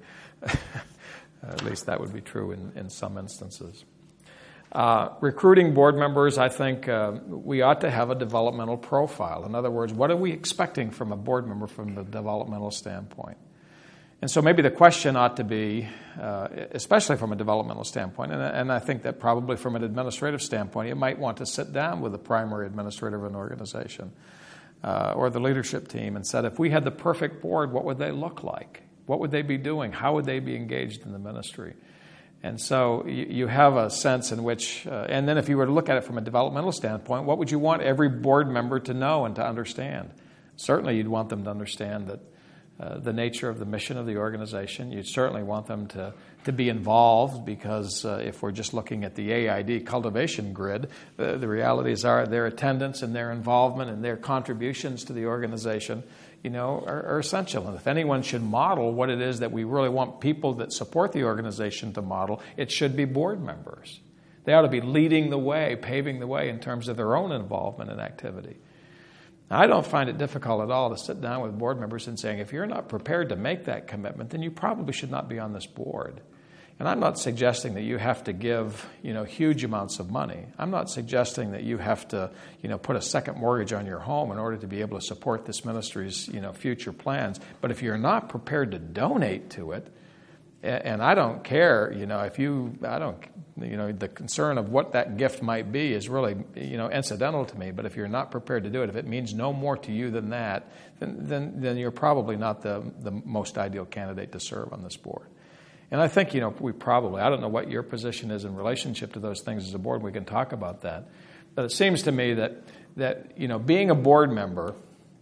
At least that would be true in, in some instances. Uh, recruiting board members, I think uh, we ought to have a developmental profile. In other words, what are we expecting from a board member from the developmental standpoint? And so maybe the question ought to be, uh, especially from a developmental standpoint, and, and I think that probably from an administrative standpoint, you might want to sit down with the primary administrator of an organization uh, or the leadership team and said, if we had the perfect board, what would they look like? What would they be doing? How would they be engaged in the ministry? And so you, you have a sense in which, uh, and then if you were to look at it from a developmental standpoint, what would you want every board member to know and to understand? Certainly you'd want them to understand that uh, the nature of the mission of the organization. You'd certainly want them to, to be involved, because uh, if we're just looking at the A I D cultivation grid, the, the realities are their attendance and their involvement and their contributions to the organization, you know, are, are essential. And if anyone should model what it is that we really want people that support the organization to model, it should be board members. They ought to be leading the way, paving the way in terms of their own involvement and activity. Now, I don't find it difficult at all to sit down with board members and saying, if you're not prepared to make that commitment, then you probably should not be on this board. And I'm not suggesting that you have to give, you know, huge amounts of money. I'm not suggesting that you have to, you know, put a second mortgage on your home in order to be able to support this ministry's, you know, future plans. But if you're not prepared to donate to it, and I don't care, you know, if you, I don't, you know, the concern of what that gift might be is really, you know, incidental to me. But if you're not prepared to do it, if it means no more to you than that, then then, then you're probably not the, the most ideal candidate to serve on this board. And I think, you know, we probably, I don't know what your position is in relationship to those things as a board. We can talk about that. But it seems to me that, that you know, being a board member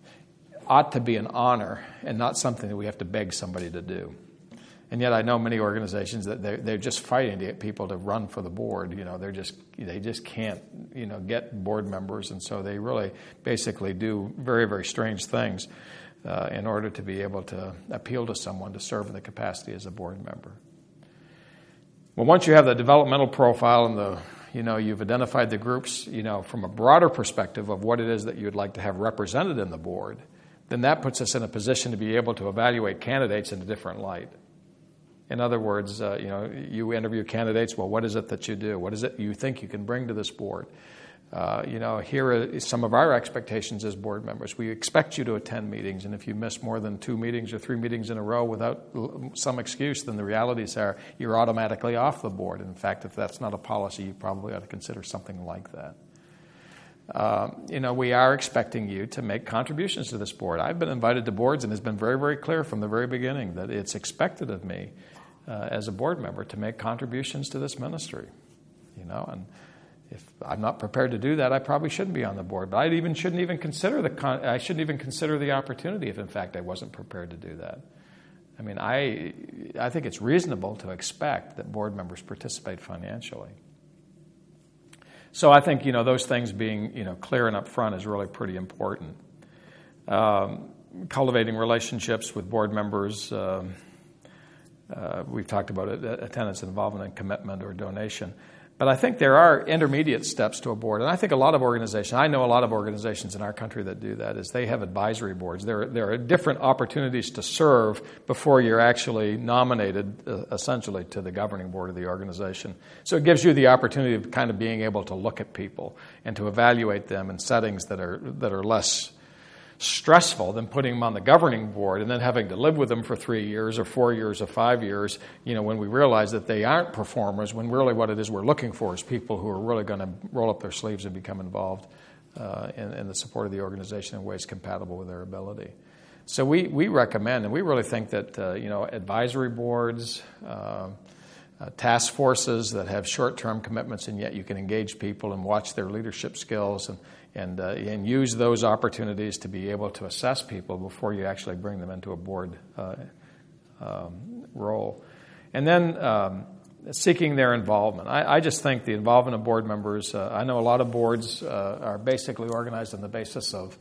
ought to be an honor and not something that we have to beg somebody to do. And yet I know many organizations that they're, they're just fighting to get people to run for the board. You know, they're just, they just can't, you know, get board members. And so they really basically do very, very strange things uh, in order to be able to appeal to someone to serve in the capacity as a board member. Well, once you have the developmental profile and the, you know, you've identified the groups, you know, from a broader perspective of what it is that you'd like to have represented in the board, then that puts us in a position to be able to evaluate candidates in a different light. In other words, uh, you know, you interview candidates. Well, what is it that you do? What is it you think you can bring to this board? Uh, you know, here are some of our expectations as board members. We expect you to attend meetings, and if you miss more than two meetings or three meetings in a row without some excuse, then the realities are you're automatically off the board. In fact, if that's not a policy, you probably ought to consider something like that. Uh, you know, we are expecting you to make contributions to this board. I've been invited to boards, and it's been very, very clear from the very beginning that it's expected of me uh, as a board member to make contributions to this ministry. You know, and if I'm not prepared to do that, I probably shouldn't be on the board. But I even shouldn't even consider the con- I shouldn't even consider the opportunity if, in fact, I wasn't prepared to do that. I mean, I I think it's reasonable to expect that board members participate financially. So I think, you know, those things being, you know, clear and upfront is really pretty important. Um, cultivating relationships with board members. Uh, uh, we've talked about it, attendance, involvement, and commitment or donation. But I think there are intermediate steps to a board, and I think a lot of organizations, I know a lot of organizations in our country that do that, is they have advisory boards. There, there are different opportunities to serve before you're actually nominated, uh, essentially, to the governing board of the organization. So it gives you the opportunity of kind of being able to look at people and to evaluate them in settings that are that are less stressful than putting them on the governing board and then having to live with them for three years or four years or five years, you know, when we realize that they aren't performers, when really what it is we're looking for is people who are really going to roll up their sleeves and become involved uh, in, in the support of the organization in ways compatible with their ability. So we, we recommend, and we really think that, uh, you know, advisory boards, uh, uh, task forces that have short-term commitments and yet you can engage people and watch their leadership skills and And, uh, and use those opportunities to be able to assess people before you actually bring them into a board uh, um, role. And then um, seeking their involvement. I, I just think the involvement of board members, uh, I know a lot of boards uh, are basically organized on the basis of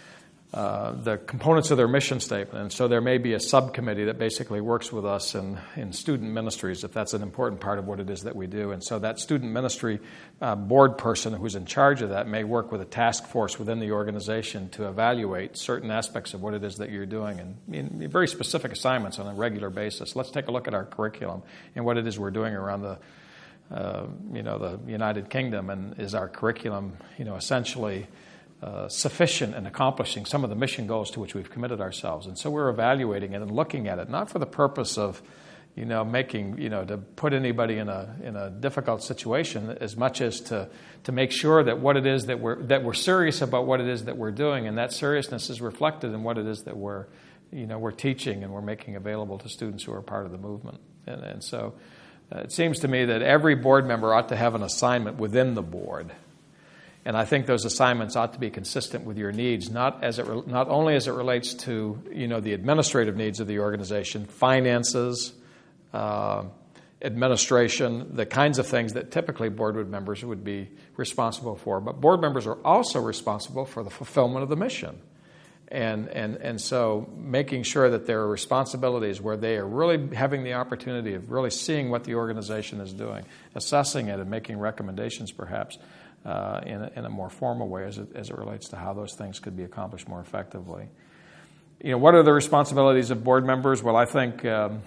uh, the components of their mission statement. And so there may be a subcommittee that basically works with us in, in student ministries, if that's an important part of what it is that we do. And so that student ministry uh, board person who's in charge of that may work with a task force within the organization to evaluate certain aspects of what it is that you're doing, and I mean, very specific assignments on a regular basis. Let's take a look at our curriculum and what it is we're doing around the, uh, you know, the United Kingdom, and is our curriculum, you know, essentially Uh, sufficient in accomplishing some of the mission goals to which we've committed ourselves. And so we're evaluating it and looking at it, not for the purpose of, you know, making, you know, to put anybody in a in a difficult situation, as much as to to make sure that what it is that we're that we're serious about what it is that we're doing, and that seriousness is reflected in what it is that we're, you know, we're teaching and we're making available to students who are part of the movement. And, and so uh, it seems to me that every board member ought to have an assignment within the board. And I think those assignments ought to be consistent with your needs, not as it re- not only as it relates to, you know, the administrative needs of the organization, finances, uh, administration, the kinds of things that typically board members would be responsible for. But board members are also responsible for the fulfillment of the mission. And, and, and so making sure that there are responsibilities where they are really having the opportunity of really seeing what the organization is doing, assessing it and making recommendations perhaps uh, in, a, in a more formal way as it, as it relates to how those things could be accomplished more effectively. You know, what are the responsibilities of board members? Well, I think, um,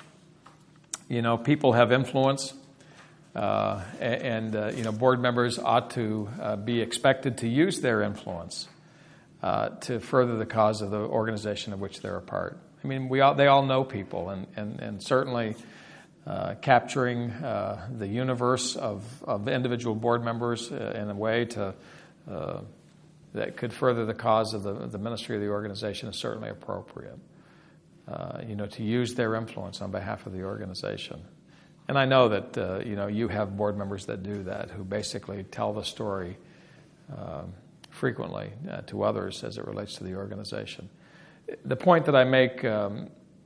you know, people have influence. Uh, and, uh, you know, board members ought to uh, be expected to use their influence uh, to further the cause of the organization of which they're a part. I mean, we all, they all know people, and, and, and certainly uh, capturing uh, the universe of, of individual board members uh, in a way to uh, that could further the cause of the, the ministry of the organization is certainly appropriate. Uh, you know, to use their influence on behalf of the organization. And I know that, uh, you know, you have board members that do that, who basically tell the story uh, frequently uh, to others as it relates to the organization. The point that I make um,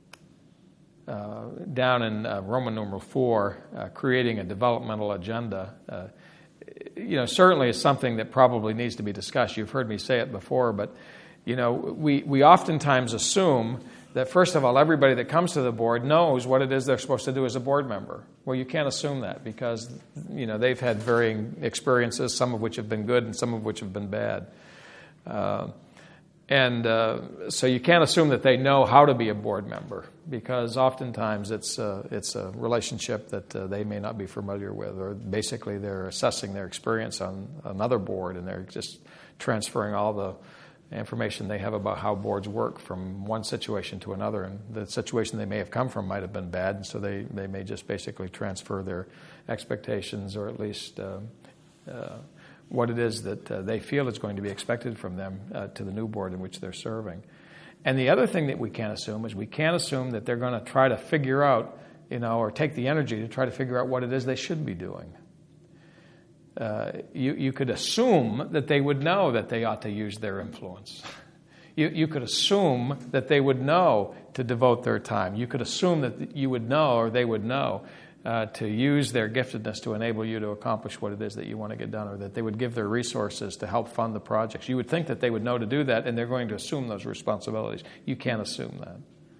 uh, down in uh, Roman numeral four, uh, creating a developmental agenda, uh, you know, certainly is something that probably needs to be discussed. You've heard me say it before, but, you know, we, we oftentimes assume that, first of all, everybody that comes to the board knows what it is they're supposed to do as a board member. Well, you can't assume that because, you know, they've had varying experiences, some of which have been good and some of which have been bad. Uh, and uh, so you can't assume that they know how to be a board member because oftentimes it's, uh, it's a relationship that uh, they may not be familiar with, or basically they're assessing their experience on another board and they're just transferring all the information they have about how boards work from one situation to another, and the situation they may have come from might have been bad, and so they, they may just basically transfer their expectations, or at least uh, uh, what it is that uh, they feel is going to be expected from them uh, to the new board in which they're serving. And the other thing that we can't assume is we can't assume that they're going to try to figure out, you know, or take the energy to try to figure out what it is they should be doing. Uh, you, you could assume that they would know that they ought to use their influence. You, you could assume that they would know to devote their time. You could assume that you would know, or they would know, uh, to use their giftedness to enable you to accomplish what it is that you want to get done, or that they would give their resources to help fund the projects. You would think that they would know to do that, and they're going to assume those responsibilities. You can't assume that.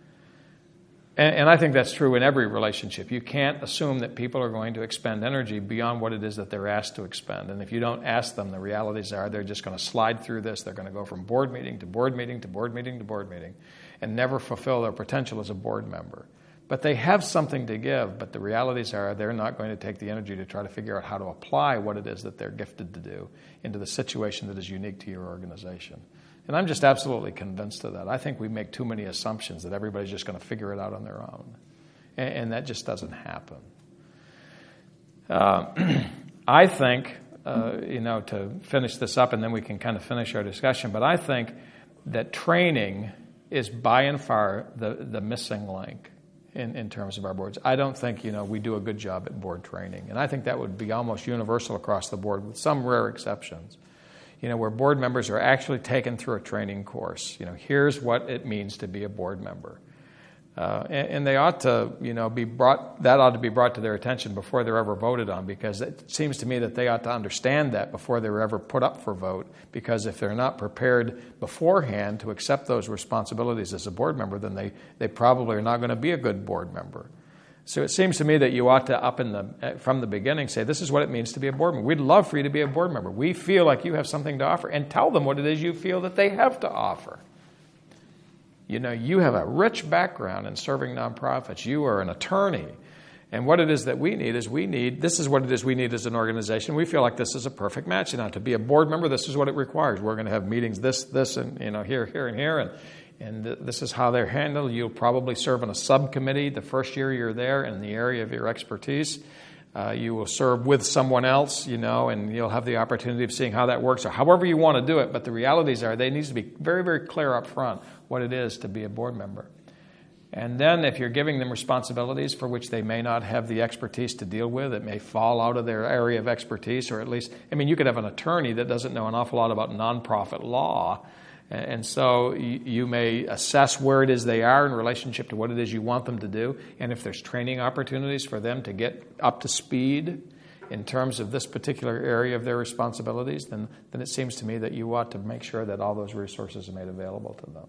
And, and I think that's true in every relationship. You can't assume that people are going to expend energy beyond what it is that they're asked to expend. And if you don't ask them, the realities are they're just going to slide through this. They're going to go from board meeting to board meeting to board meeting to board meeting and never fulfill their potential as a board member. But they have something to give, but the realities are they're not going to take the energy to try to figure out how to apply what it is that they're gifted to do into the situation that is unique to your organization. And I'm just absolutely convinced of that. I think we make too many assumptions that everybody's just going to figure it out on their own. And, and that just doesn't happen. Uh, I think, uh, you know, to finish this up, and then we can kind of finish our discussion, but I think that training is by and far the, the missing link in, in terms of our boards. I don't think, you know, we do a good job at board training. And I think that would be almost universal across the board with some rare exceptions. You know, where board members are actually taken through a training course. You know, here's what it means to be a board member. Uh, and, and they ought to, you know, be brought, that ought to be brought to their attention before they're ever voted on, because it seems to me that they ought to understand that before they're ever put up for vote, because if they're not prepared beforehand to accept those responsibilities as a board member, then they, they probably are not going to be a good board member. So it seems to me that you ought to, up in the from the beginning, say, this is what it means to be a board member. We'd love for you to be a board member. We feel like you have something to offer, and tell them what it is you feel that they have to offer. You know, you have a rich background in serving nonprofits. You are an attorney. And what it is that we need is we need, this is what it is we need as an organization. We feel like this is a perfect match. You know, to be a board member, this is what it requires. We're going to have meetings this, this, and, you know, here, here, and here, and And this is how they're handled. You'll probably serve in a subcommittee the first year you're there in the area of your expertise. Uh, you will serve with someone else, you know, and you'll have the opportunity of seeing how that works, or however you want to do it. But the realities are they need to be very, very clear up front what it is to be a board member. And then if you're giving them responsibilities for which they may not have the expertise to deal with, it may fall out of their area of expertise, or at least, I mean, you could have an attorney that doesn't know an awful lot about nonprofit law. And so you may assess where it is they are in relationship to what it is you want them to do. And if there's training opportunities for them to get up to speed in terms of this particular area of their responsibilities, then, then it seems to me that you ought to make sure that all those resources are made available to them.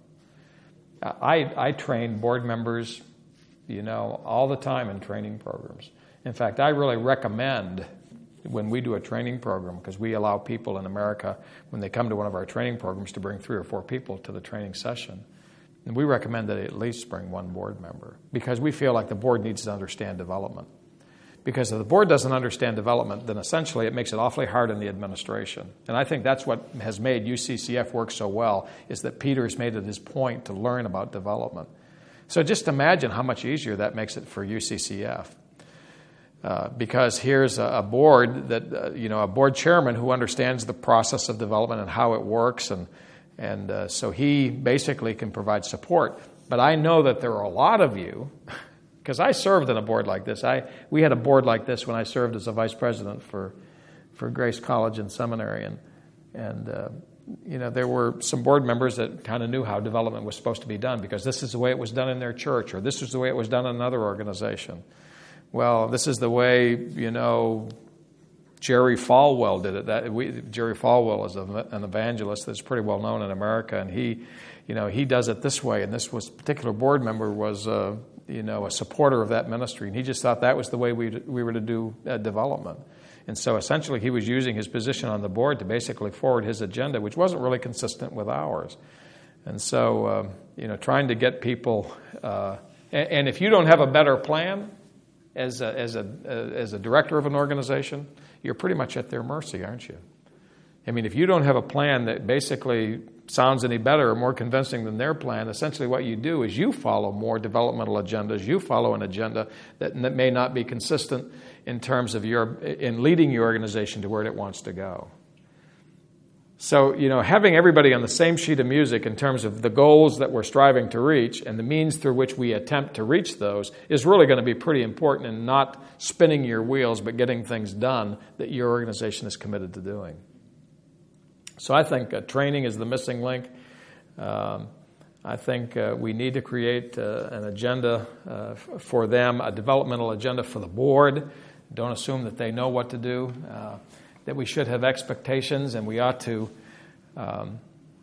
I, I train board members, you know, all the time in training programs. In fact, I really recommend when we do a training program, because we allow people in America, when they come to one of our training programs, to bring three or four people to the training session. And we recommend that they at least bring one board member, because we feel like the board needs to understand development. Because if the board doesn't understand development, then essentially it makes it awfully hard on the administration. And I think that's what has made U C C F work so well, is that Peter has made it his point to learn about development. So just imagine how much easier that makes it for U C C F. Uh, because here's a, a board that, uh, you know, a board chairman who understands the process of development and how it works, and and uh, so he basically can provide support. But I know that there are a lot of you, because I served on a board like this. I we had a board like this when I served as a vice president for for Grace College and Seminary, and and uh, you know, there were some board members that kind of knew how development was supposed to be done, because this is the way it was done in their church, or this is the way it was done in another organization. Well, this is the way, you know, Jerry Falwell did it. That we, Jerry Falwell is a, an evangelist that's pretty well known in America, and he, you know, he does it this way. And this was particular board member was, uh, you know, a supporter of that ministry, and he just thought that was the way we we were to do uh, development. And so essentially, he was using his position on the board to basically forward his agenda, which wasn't really consistent with ours. And so, uh, you know, trying to get people, uh, and, and if you don't have a better plan as a, as a as a director of an organization, you're pretty much at their mercy, aren't you? I mean, if you don't have a plan that basically sounds any better or more convincing than their plan, essentially what you do is you follow more developmental agendas. You follow an agenda that, that may not be consistent in terms of your in leading your organization to where it wants to go. So, you know, having everybody on the same sheet of music in terms of the goals that we're striving to reach and the means through which we attempt to reach those is really going to be pretty important in not spinning your wheels, but getting things done that your organization is committed to doing. So I think uh, training is the missing link. Um, I think uh, we need to create uh, an agenda uh, f- for them, a developmental agenda for the board. Don't assume that they know what to do. Uh, that we should have expectations, and we ought to um,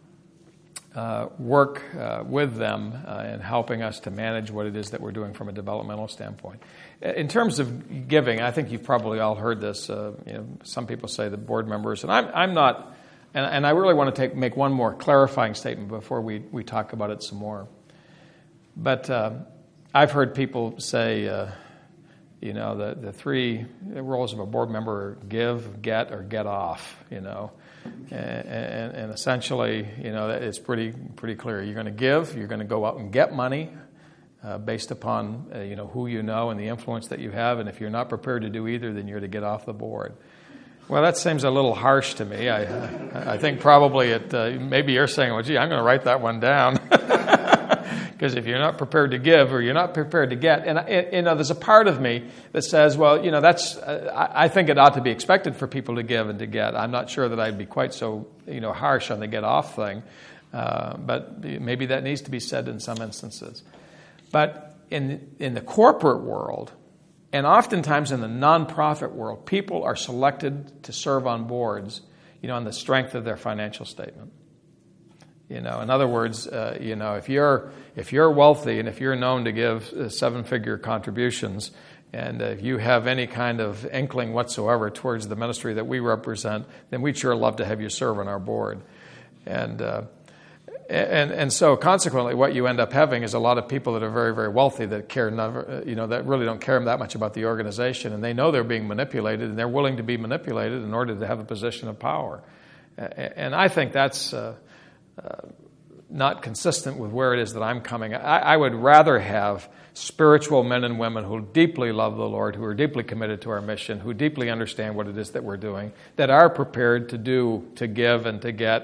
uh, work uh, with them uh, in helping us to manage what it is that we're doing from a developmental standpoint. In terms of giving, I think you've probably all heard this. Uh, you know, some people say that board members, and I'm, I'm not, and, and I really want to take, make one more clarifying statement before we, we talk about it some more. But uh, I've heard people say, uh, You know, the, the three roles of a board member are give, get, or get off, you know. And, and, and essentially, you know, it's pretty pretty clear. You're going to give, you're going to go out and get money uh, based upon, uh, you know, who you know and the influence that you have. And if you're not prepared to do either, then you're to get off the board. Well, that seems a little harsh to me. I, I think probably it, uh, maybe you're saying, well, gee, I'm going to write that one down. Because if you're not prepared to give or you're not prepared to get, and, you know, there's a part of me that says, well, you know, that's, uh, I think it ought to be expected for people to give and to get. I'm not sure that I'd be quite so, you know, harsh on the get off thing, uh, but maybe that needs to be said in some instances. But in in the corporate world, and oftentimes in the nonprofit world, people are selected to serve on boards, you know, on the strength of their financial statement. You know, in other words, uh, you know, if you're if you're wealthy and if you're known to give uh, seven-figure contributions, and uh, if you have any kind of inkling whatsoever towards the ministry that we represent, then we'd sure love to have you serve on our board. And uh, and and so consequently, what you end up having is a lot of people that are very very wealthy that care never, you know, that really don't care that much about the organization, and they know they're being manipulated, and they're willing to be manipulated in order to have a position of power. And I think that's Uh, Uh, not consistent with where it is that I'm coming. I, I would rather have spiritual men and women who deeply love the Lord, who are deeply committed to our mission, who deeply understand what it is that we're doing, that are prepared to do, to give and to get,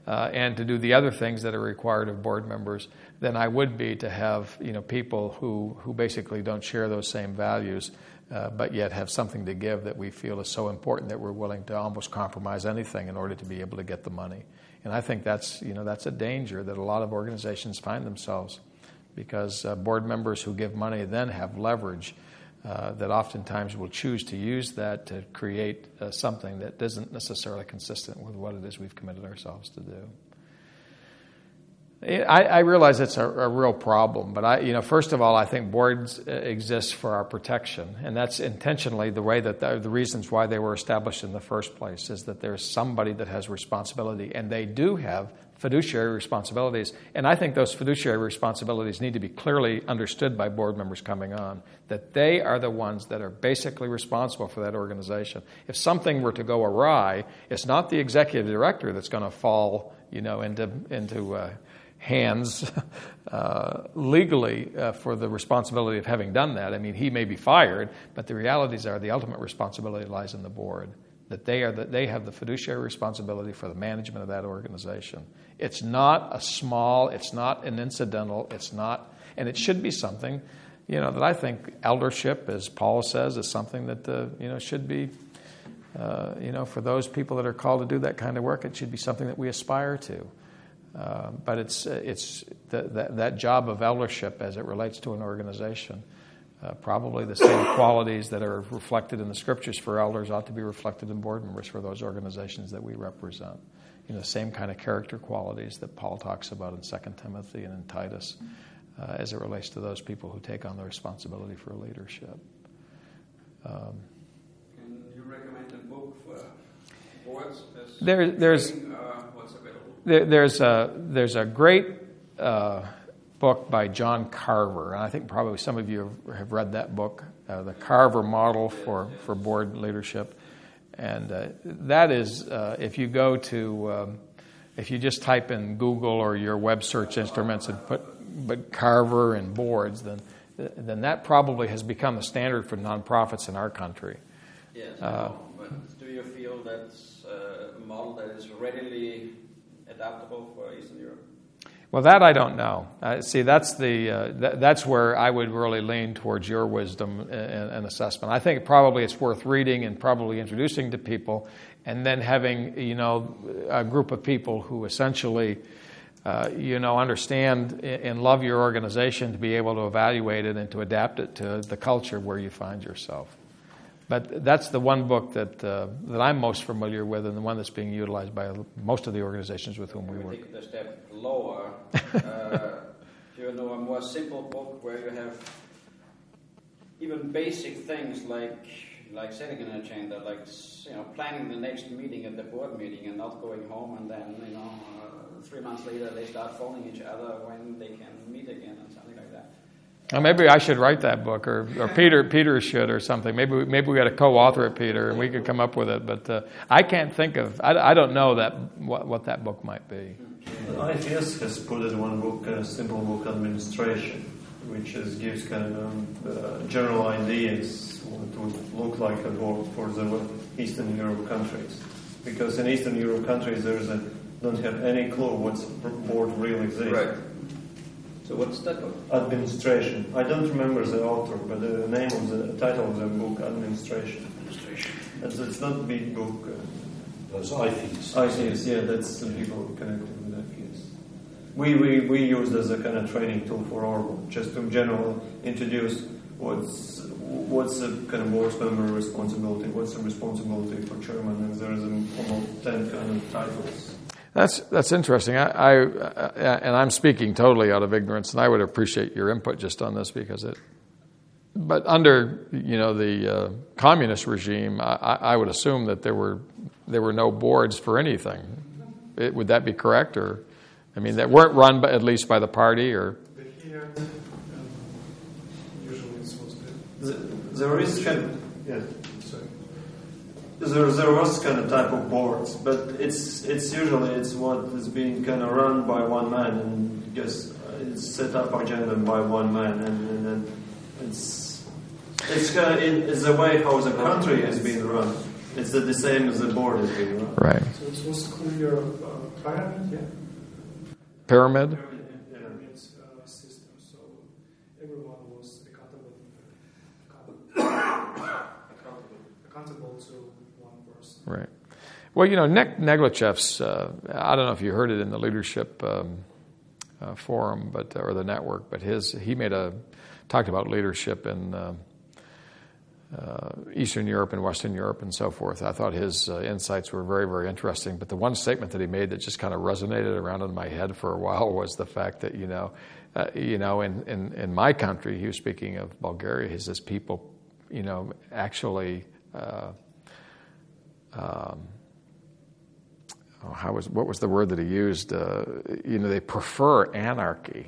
uh, and to do the other things that are required of board members than I would be to have, you know, people who, who basically don't share those same values, uh, but yet have something to give that we feel is so important that we're willing to almost compromise anything in order to be able to get the money. And I think that's, you know, that's a danger that a lot of organizations find themselves, because uh, board members who give money then have leverage uh, that oftentimes will choose to use that to create uh, something that isn't necessarily consistent with what it is we've committed ourselves to do. I, I realize it's a, a real problem, but I, you know, first of all, I think boards exist for our protection, and that's intentionally the way that the, the reasons why they were established in the first place, is that there's somebody that has responsibility, and they do have fiduciary responsibilities, and I think those fiduciary responsibilities need to be clearly understood by board members coming on, that they are the ones that are basically responsible for that organization. If something were to go awry, it's not the executive director that's going to fall, you know, into into uh, hands uh, legally uh, for the responsibility of having done that. I mean, he may be fired, but the realities are the ultimate responsibility lies in the board, that they are the, they have the fiduciary responsibility for the management of that organization. It's not a small, it's not an incidental, it's not, and it should be something, you know, that I think eldership, as Paul says, is something that, uh, you know, should be, uh, you know, for those people that are called to do that kind of work, it should be something that we aspire to. Uh, but it's it's the, that, that job of eldership as it relates to an organization. Uh, probably the same qualities that are reflected in the scriptures for elders ought to be reflected in board members for those organizations that we represent. You know, the same kind of character qualities that Paul talks about in Second Timothy and in Titus uh, as it relates to those people who take on the responsibility for leadership. Um, Can you recommend a book for boards? As there, there's... Uh, what's available? There, there's a there's a great uh, book by John Carver, and I think probably some of you have read that book, uh, the Carver Model for, for Board Leadership, and uh, that is uh, if you go to um, if you just type in Google or your web search instruments and put but Carver and boards, then then that probably has become the standard for nonprofits in our country. Yes, uh, but do you feel that's a model that is readily adaptable for Eastern Europe? Well, that I don't know. Uh, see, that's the uh, th- that's where I would really lean towards your wisdom and, and assessment. I think probably it's worth reading and probably introducing to people, and then having, you know, a group of people who essentially, uh, you know, understand and love your organization to be able to evaluate it and to adapt it to the culture where you find yourself. But that's the one book that uh, that I'm most familiar with, and the one that's being utilized by most of the organizations with whom we work. Take the step lower. uh, you know, a more simple book where you have even basic things like like setting an agenda, like, you know, planning the next meeting at the board meeting, and not going home and then, you know, uh, three months later they start phoning each other when they can meet again and something like that. Well, maybe I should write that book, or, or Peter Peter should, or something. Maybe we, maybe we got to co-author it, Peter, and we could come up with it. But uh, I can't think of. I, I don't know that what, what that book might be. I F S has put in one book, a simple book, Administration, which is, gives kind of um, uh, general ideas what it would look like a board for the Eastern Europe countries. Because in Eastern Europe countries, there's a don't have any clue what's board really exists. Right. So what's that book? Administration. I don't remember the author, but the name of the title of the book, Administration. Administration. It's, it's not a big book. Uh, Those I Ts. I Ts, yeah, that's the people connected with that case. We, we, we use as a kind of training tool for our board, just to generally introduce what's what's the kind of board member responsibility, what's the responsibility for chairman, and there's almost ten kind of titles. That's that's interesting. I, I uh, and I'm speaking totally out of ignorance, and I would appreciate your input just on this because it. But under you know the uh, communist regime, I, I would assume that there were there were no boards for anything. It, would that be correct, or I mean that weren't run by, at least by the party, or. Here, um, usually it's what's The, there is kind of, yeah. Sorry. There, there was kind of type of boards, but it's it's usually it's what is being kind of run by one man, and just it's set up agenda by one man, and, and then it's it's kind of in, it's the way how the country is being run. It's the, the same as the board is being run. Right. So it was clear uh, pyramid, yeah? Pyramid? Pyramid uh, system, so everyone was accountable, accountable, accountable to one person. Right. Well, you know, Nick Neglichev's, uh, I don't know if you heard it in the leadership um, uh, forum, but or the network, but his he made a talked about leadership in uh, uh, Eastern Europe and Western Europe and so forth. I thought his uh, insights were very, very interesting. But the one statement that he made that just kind of resonated around in my head for a while was the fact that you know, uh, you know, in, in in my country, he was speaking of Bulgaria. He says people, you know, actually. Uh, um, oh, how was what was the word that he used? Uh, you know, they prefer anarchy.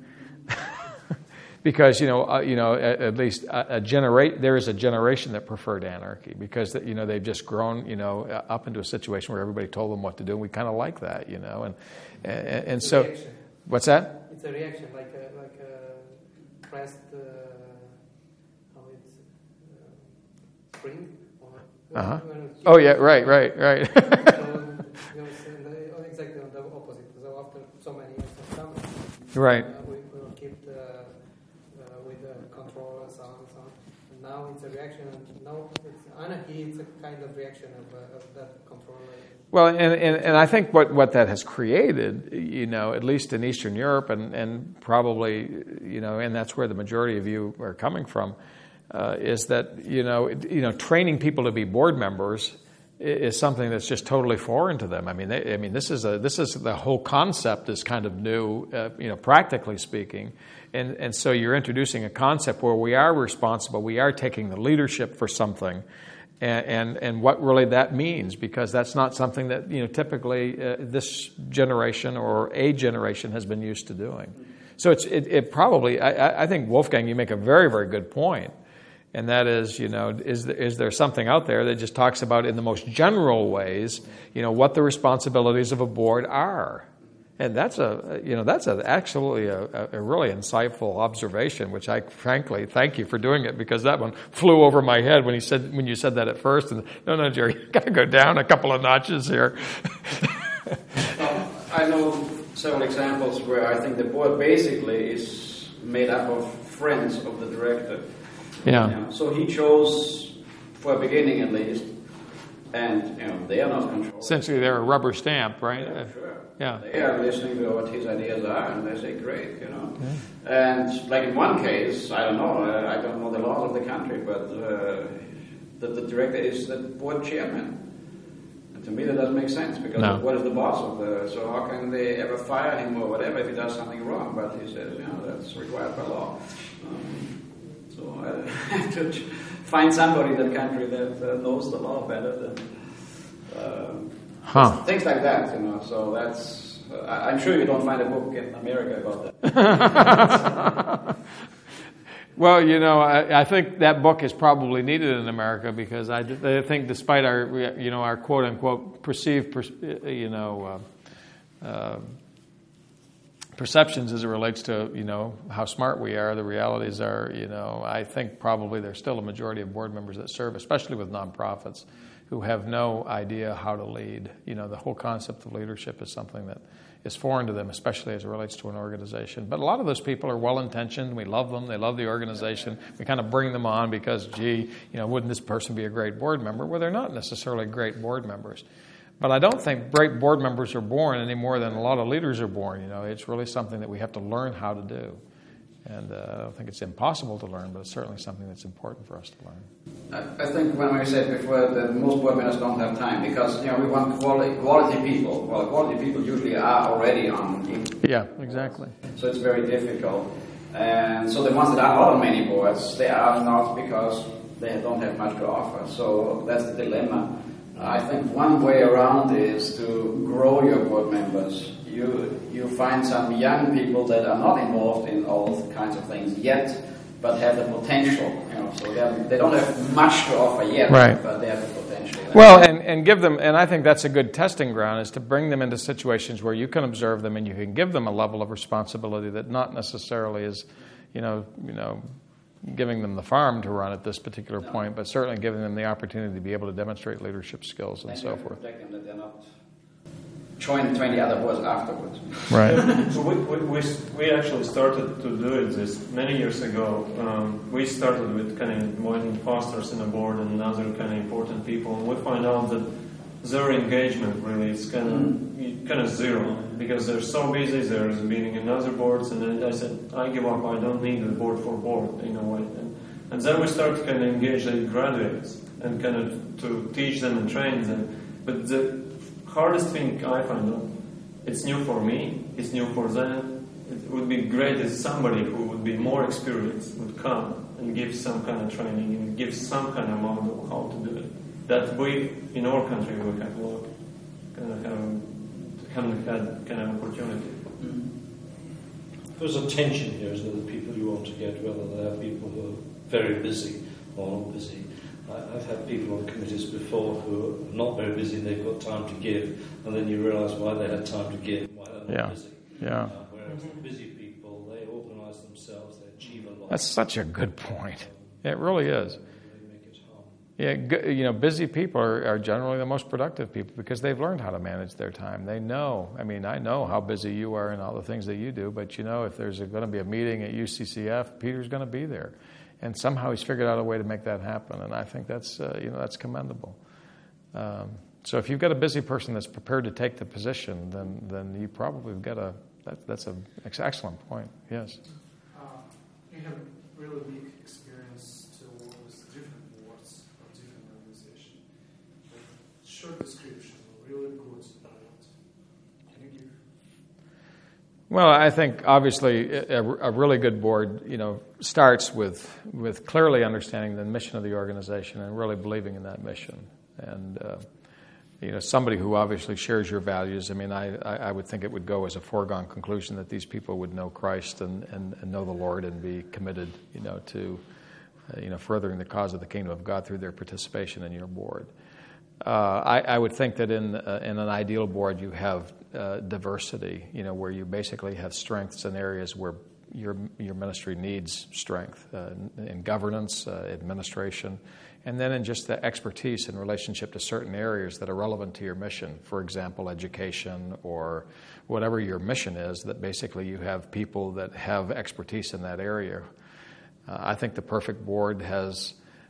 Because you know, uh, you know, at, at least a, a generate there is a generation that preferred anarchy because that, you know they've just grown you know up into a situation where everybody told them what to do, and we kind of like that, you know, and and, and so reaction. What's that? It's a reaction, like a like a pressed uh, how it's uh, spring. Or, Uh huh. Oh yeah, right, right, right. so, you know, so the, exactly the opposite. So after so many years of summer, Right. Uh, we will keep the with the control and so on and so on. And now it's a reaction, and now it's anarchy, it's a kind of reaction of, uh, of that control. Well, and, and, and I think what, what that has created, you know, at least in Eastern Europe and, and probably, you know, and that's where the majority of you are coming from, uh, is that, you know, it, you know, training people to be board members is something that's just totally foreign to them. I mean, they, I mean, this is a this is the whole concept is kind of new, uh, you know, practically speaking, and and so you're introducing a concept where we are responsible, we are taking the leadership for something, and and, and what really that means, because that's not something that you know typically uh, this generation or a generation has been used to doing. So it's it, it probably I, I think Wolfgang, you make a very very good point. And that is, you know, is there, is there something out there that just talks about in the most general ways, you know, what the responsibilities of a board are? And that's a, you know, that's a, absolutely a, a really insightful observation, which I frankly thank you for doing it, because that one flew over my head when he said when you said that at first. And no, no, Jerry, you got to go down a couple of notches here. Well, I know several examples where I think the board basically is made up of friends of the director. Yeah. You know, so he chose, for a beginning at least, and you know they are not controlled. Essentially, they're a rubber stamp, right? Yeah, sure. Yeah. They are listening to what his ideas are, and they say, "Great," you know. Yeah. And like in one case, I don't know, uh, I don't know the laws of the country, but uh, the, the director is the board chairman. And to me, that doesn't make sense, because no. what is the boss of the? So how can they ever fire him or whatever if he does something wrong? But he says, you know, that's required by law. Um, So I have to find somebody in that country that uh, knows the law better than uh, huh. things like that, you know. So that's. Uh, I'm sure you don't find a book in America about that. Well, you know, I, I think that book is probably needed in America, because I, I think, despite our, you know, our quote unquote perceived, you know. Uh, uh, perceptions as it relates to, you know, how smart we are, the realities are, you know, I think probably there's still a majority of board members that serve, especially with nonprofits, who have no idea how to lead. You know, the whole concept of leadership is something that is foreign to them, especially as it relates to an organization. But a lot of those people are well-intentioned. We love them. They love the organization. We kind of bring them on because, gee, you know, wouldn't this person be a great board member? Well, they're not necessarily great board members. But I don't think great board members are born any more than a lot of leaders are born. You know, it's really something that we have to learn how to do. And uh, I don't think it's impossible to learn, but it's certainly something that's important for us to learn. I, I think when we said before that most board members don't have time, because, you know, we want quality, quality people. Well, quality people usually are already on. Yeah, exactly. So it's very difficult. And so the ones that are on many boards, they are not because they don't have much to offer. So that's the dilemma. I think one way around is to grow your board members. You you find some young people that are not involved in all kinds of things yet, but have the potential. You know, so they have, they don't have much to offer yet, right. but they have the potential. Well, and, and give them, and I think that's a good testing ground, is to bring them into situations where you can observe them and you can give them a level of responsibility that not necessarily is, you know, you know. giving them the farm to run at this particular no. point, but certainly giving them the opportunity to be able to demonstrate leadership skills and, and so forth. Protect them that they're not join twenty other boards afterwards. Right. So we, we, we, we actually started to do it this many years ago. Um, we started with kind of inviting pastors in a board and other kind of important people, and we find out that their engagement really is kind of mm. kind of zero because they're so busy. They're being in other boards, and then I said, I give up. I don't need a board for board in a way. And, and then we start to kind of engage the graduates and kind of to teach them and train them. But the hardest thing I find out, it's new for me, it's new for them. It would be great if somebody who would be more experienced would come and give some kind of training and give some kind of model how to do it. That we, in our country, we have a lot, kind of have, haven't had kind of opportunity. Mm-hmm. There's a tension here, isn't there, the people you want to get, whether they are people who are very busy or not busy. I've had people on committees before who are not very busy and they've got time to give, and then you realise why they had time to give, why they're not yeah. busy. Yeah. Uh, whereas the busy people, they organise themselves, they achieve a lot. That's such a good point. It really is. Yeah, you know, busy people are, are generally the most productive people because they've learned how to manage their time. They know. I mean, I know how busy you are and all the things that you do, but you know, if there's going to be a meeting at U C C F, Peter's going to be there. And somehow he's figured out a way to make that happen, and I think that's uh, you know that's commendable. Um, so if you've got a busy person that's prepared to take the position, then then you probably have got a that, that's an excellent point. Yes. Uh, you have really big experience to work with different boards of different organizations. Short description, really good board. Can you give? Well, I think obviously a, a really good board, you know, starts with with clearly understanding the mission of the organization and really believing in that mission. And uh, you know, somebody who obviously shares your values. I mean, I, I would think it would go as a foregone conclusion that these people would know Christ and, and, and know the Lord and be committed, you know, to uh, you know furthering the cause of the kingdom of God through their participation in your board. Uh, I, I would think that in uh, in an ideal board you have uh, diversity, you know, where you basically have strengths in areas where your your ministry needs strength uh, in, in governance, uh, administration, and then in just the expertise in relationship to certain areas that are relevant to your mission. For example, education or whatever your mission is. That basically you have people that have expertise in that area. Uh, I think the perfect board has.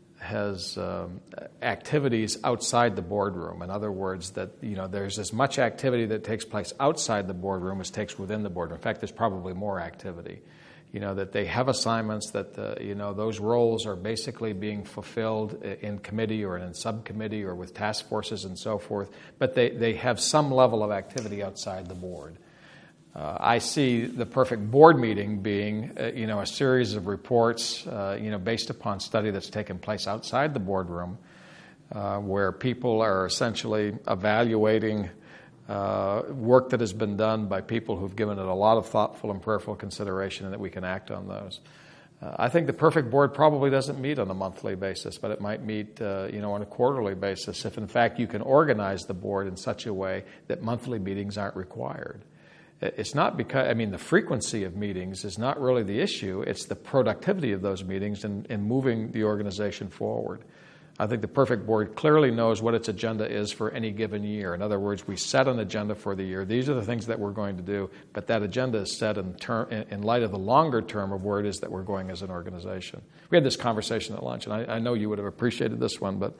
has um, activities outside the boardroom. In other words, that you know there's as much activity that takes place outside the boardroom as takes within the boardroom. In fact, there's probably more activity. You know, that they have assignments, that the, you know those roles are basically being fulfilled in committee or in subcommittee or with task forces and so forth, but they, they have some level of activity outside the board. Uh, I see the perfect board meeting being, uh, you know, a series of reports, uh, you know, based upon study that's taken place outside the boardroom, uh, where people are essentially evaluating uh, work that has been done by people who've given it a lot of thoughtful and prayerful consideration, and that we can act on those. Uh, I think the perfect board probably doesn't meet on a monthly basis, but it might meet, uh, you know, on a quarterly basis, if in fact you can organize the board in such a way that monthly meetings aren't required. It's not because, I mean, the frequency of meetings is not really the issue. It's the productivity of those meetings and, and moving the organization forward. I think the perfect board clearly knows what its agenda is for any given year. In other words, we set an agenda for the year. These are the things that we're going to do, but that agenda is set in, term, in light of the longer term of where it is that we're going as an organization. We had this conversation at lunch, and I, I know you would have appreciated this one, but,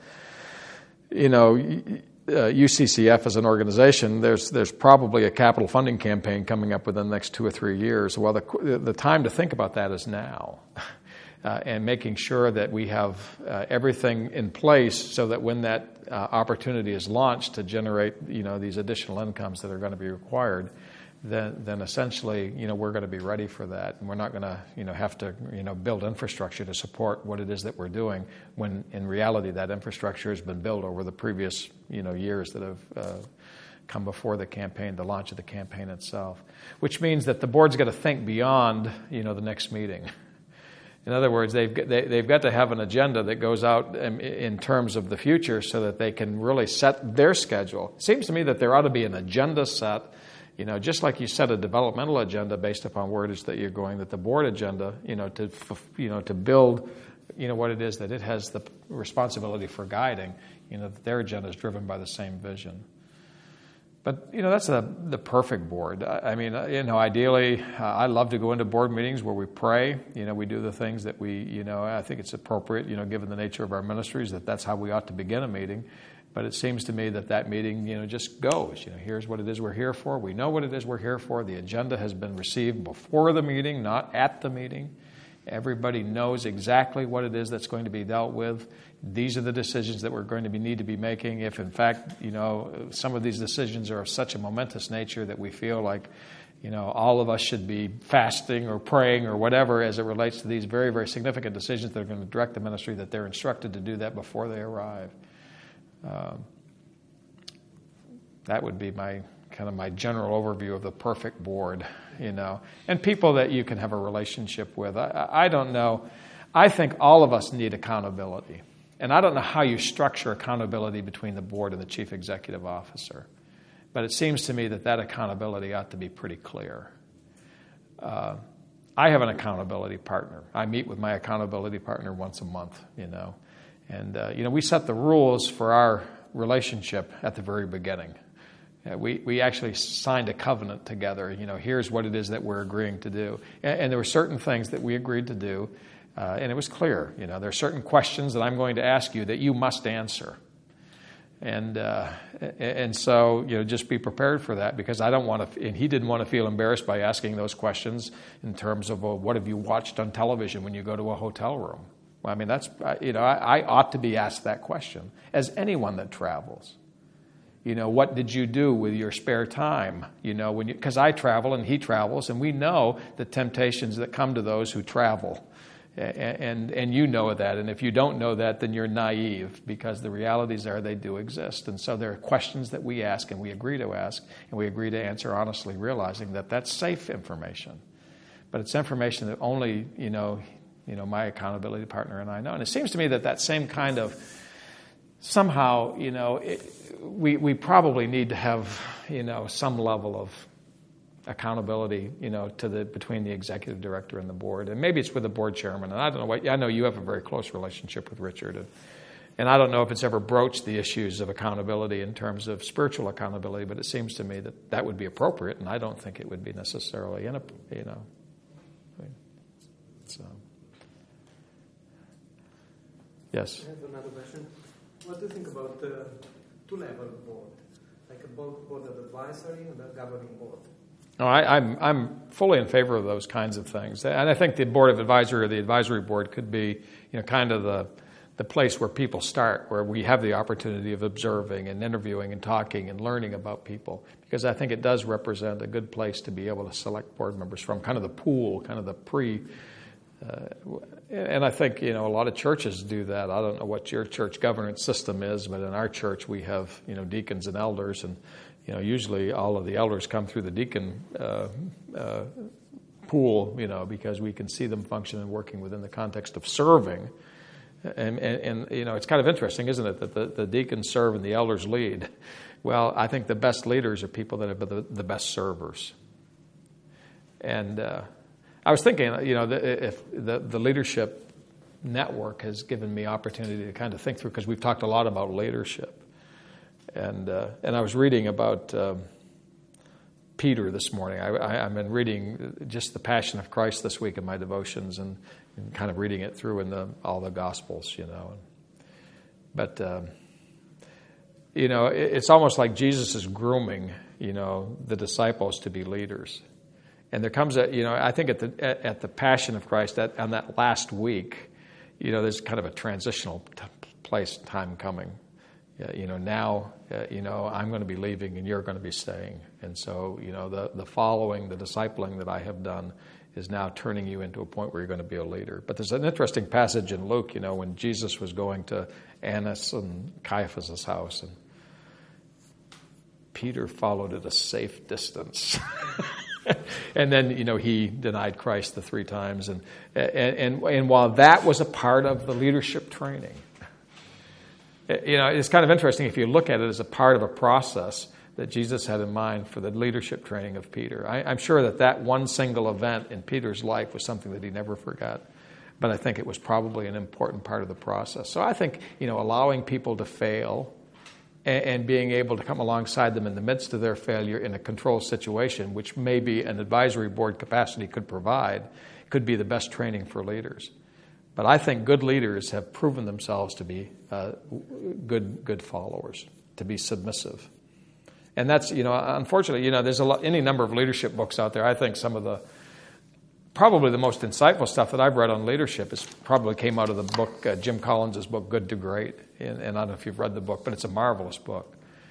you know, Uh, U C C F as an organization, there's there's probably a capital funding campaign coming up within the next two or three years. Well, the the time to think about that is now, uh, and making sure that we have uh, everything in place so that when that uh, opportunity is launched to generate, you know, these additional incomes that are going to be required, then then essentially, you know, we're going to be ready for that, and we're not going to, you know, have to, you know, build infrastructure to support what it is that we're doing, when in reality that infrastructure has been built over the previous, you know, years that have uh, come before the campaign, the launch of the campaign itself. Which means that the board's got to think beyond, you know, the next meeting. In other words, they've got, they, they've got to have an agenda that goes out in, in terms of the future, so that they can really set their schedule. It seems to me that there ought to be an agenda set You know, just like you set a developmental agenda based upon where it is that you're going, that the board agenda, you know, to you know to build, you know, what it is that it has the responsibility for guiding, you know, that their agenda is driven by the same vision. But, you know, that's a, the perfect board. I, I mean, you know, ideally, uh, I love to go into board meetings where we pray. You know, we do the things that we, you know, I think it's appropriate, you know, given the nature of our ministries, that that's how we ought to begin a meeting. But it seems to me that that meeting, you know, just goes. You know, here's what it is we're here for. We know what it is we're here for. The agenda has been received before the meeting, not at the meeting. Everybody knows exactly what it is that's going to be dealt with. These are the decisions that we're going to be, need to be making. If, in fact, you know, some of these decisions are of such a momentous nature that we feel like, you know, all of us should be fasting or praying or whatever as it relates to these very, very significant decisions that are going to direct the ministry, that they're instructed to do that before they arrive. Um, that would be my kind of my general overview of the perfect board, you know, and people that you can have a relationship with. I, I don't know. I think all of us need accountability. And I don't know how you structure accountability between the board and the chief executive officer. But it seems to me that that accountability ought to be pretty clear. Uh, I have an accountability partner. I meet with my accountability partner once a month, you know. And, uh, you know, we set the rules for our relationship at the very beginning. Uh, we, we actually signed a covenant together. You know, here's what it is that we're agreeing to do. And, and there were certain things that we agreed to do. Uh, and it was clear, you know, there are certain questions that I'm going to ask you that you must answer. And uh, and so, you know, just be prepared for that, because I don't want to, and he didn't want to feel embarrassed by asking those questions in terms of, well, what have you watched on television when you go to a hotel room? Well, I mean, that's, you know, I, I ought to be asked that question, as anyone that travels. You know, what did you do with your spare time? You know, when you, because I travel and he travels, and we know the temptations that come to those who travel. And, and and you know that, and if you don't know that, then you're naive, because the realities are they do exist. And so there are questions that we ask and we agree to ask, and we agree to answer honestly, realizing that that's safe information. But it's information that only, you know, you know, my accountability partner and I know. And it seems to me that that same kind of, somehow, you know, it, we we probably need to have, you know, some level of accountability, you know, to the between the executive director and the board, and maybe it's with the board chairman. And I don't know what I know. You have a very close relationship with Richard, and, and I don't know if it's ever broached the issues of accountability in terms of spiritual accountability. But it seems to me that that would be appropriate, and I don't think it would be necessarily in a, you know. I mean, so yes. I have another question. What do you think about the two-level board, like a board, board of advisory and a governing board? No, I, I'm I'm fully in favor of those kinds of things, and I think the board of advisory or the advisory board could be, you know, kind of the the place where people start, where we have the opportunity of observing and interviewing and talking and learning about people, because I think it does represent a good place to be able to select board members from, kind of the pool, kind of the pre. Uh, and I think, you know, a lot of churches do that. I don't know what your church governance system is, but in our church we have, you know, deacons and elders, and you know, usually all of the elders come through the deacon uh, uh, pool, you know, because we can see them function and working within the context of serving. And, and, and you know, it's kind of interesting, isn't it, that the, the deacons serve and the elders lead. Well, I think the best leaders are people that are the, the best servers. And uh, I was thinking, you know, if the, the leadership network has given me opportunity to kind of think through, because we've talked a lot about leadership. And uh, and I was reading about uh, Peter this morning. I, I, I've been reading just the Passion of Christ this week in my devotions, and, and kind of reading it through in the all the Gospels, you know. But um, you know, it, it's almost like Jesus is grooming, you know, the disciples to be leaders. And there comes a, you know, I think at the at, at the Passion of Christ, at, on that last week, you know, there's kind of a transitional t- place, time coming. Uh, you know, now, uh, you know, I'm going to be leaving and you're going to be staying. And so, you know, the, the following, the discipling that I have done is now turning you into a point where you're going to be a leader. But there's an interesting passage in Luke, you know, when Jesus was going to Annas and Caiaphas' house, and Peter followed at a safe distance. And then, you know, he denied Christ the three times. And, and, and, and while that was a part of the leadership training, you know, it's kind of interesting if you look at it as a part of a process, that Jesus had in mind for the leadership training of Peter. I, I'm sure that that one single event in Peter's life was something that he never forgot. But I think it was probably an important part of the process. So I think, you know, allowing people to fail and, and being able to come alongside them in the midst of their failure in a controlled situation, which maybe an advisory board capacity could provide, could be the best training for leaders. But I think good leaders have proven themselves to be uh, good good followers, to be submissive. And that's, you know, unfortunately, you know, there's a lot, any number of leadership books out there. I think some of the Probably the most insightful stuff that I've read on leadership is probably came out of the book, uh, Jim Collins' book, Good to Great. And, and I don't know if you've read the book, but it's a marvelous book.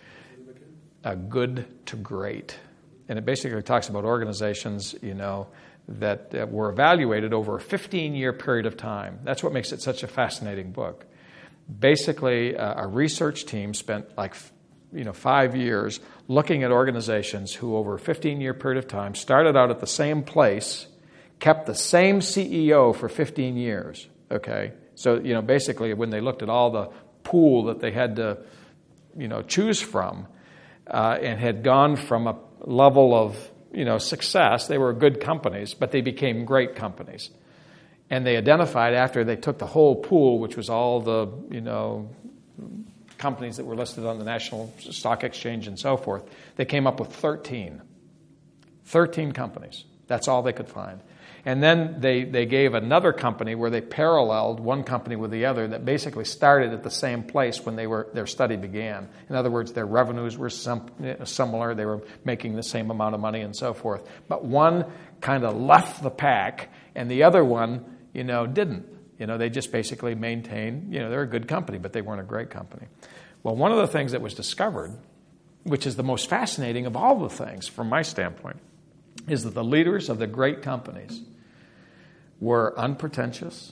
Uh, Good to Great. And it basically talks about organizations, you know, that uh, were evaluated over a fifteen-year period of time. That's what makes it such a fascinating book. Basically, uh, a research team spent like, you know, five years looking at organizations who over a fifteen-year period of time started out at the same place, kept the same C E O for fifteen years, okay? So, you know, basically when they looked at all the pool that they had to, you know, choose from uh, and had gone from a level of, you know, success, they were good companies, but they became great companies. And they identified after they took the whole pool, which was all the, you know, companies that were listed on the National Stock Exchange and so forth, they came up with thirteen. thirteen companies. That's all they could find. And then they, they gave another company where they paralleled one company with the other that basically started at the same place when they were their study began. In other words, their revenues were some, similar. They were making the same amount of money and so forth. But one kind of left the pack and the other one, you know, didn't. You know, they just basically maintained, you know, they're a good company, but they weren't a great company. Well, one of the things that was discovered, which is the most fascinating of all the things from my standpoint, is that the leaders of the great companies were unpretentious,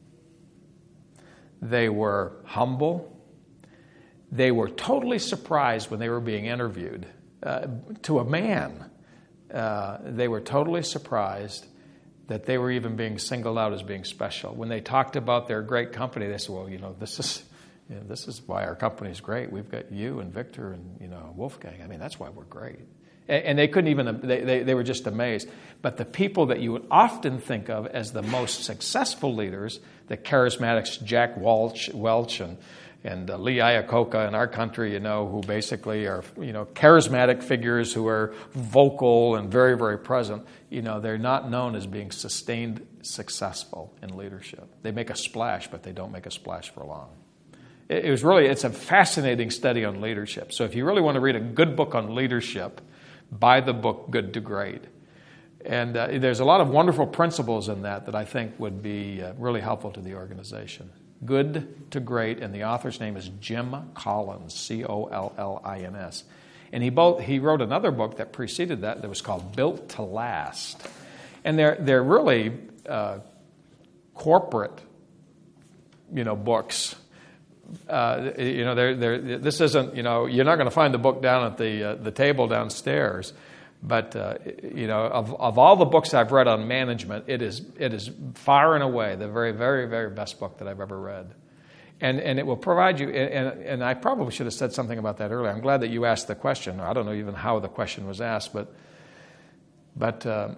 they were humble, they were totally surprised when they were being interviewed. Uh, to a man, uh, they were totally surprised that they were even being singled out as being special. When they talked about their great company, they said, well, you know, this is you know, this is why our company is great. We've got you and Victor and, you know, Wolfgang. I mean, that's why we're great. And they couldn't even, they, they, they were just amazed. But the people that you would often think of as the most successful leaders, the charismatics, Jack Welch, Welch and, and uh, Lee Iacocca in our country, you know, who basically are, you know, charismatic figures who are vocal and very, very present, you know, they're not known as being sustained successful in leadership. They make a splash, but they don't make a splash for long. It, it was really, it's a fascinating study on leadership. So if you really want to read a good book on leadership, buy the book Good to Great. And uh, there's a lot of wonderful principles in that that I think would be uh, really helpful to the organization. Good to Great, and the author's name is Jim Collins, C O L L I N S. And he both he wrote another book that preceded that that was called Built to Last. And they're they're really uh, corporate, you know, books. Uh, you know, they're, they're, this isn't, you know, you're not going to find the book down at the uh, the table downstairs. But, uh, you know, of, of all the books I've read on management, it is it is far and away the very, very, very best book that I've ever read. And and it will provide you, and, and I probably should have said something about that earlier. I'm glad that you asked the question. I don't know even how the question was asked, but, but uh,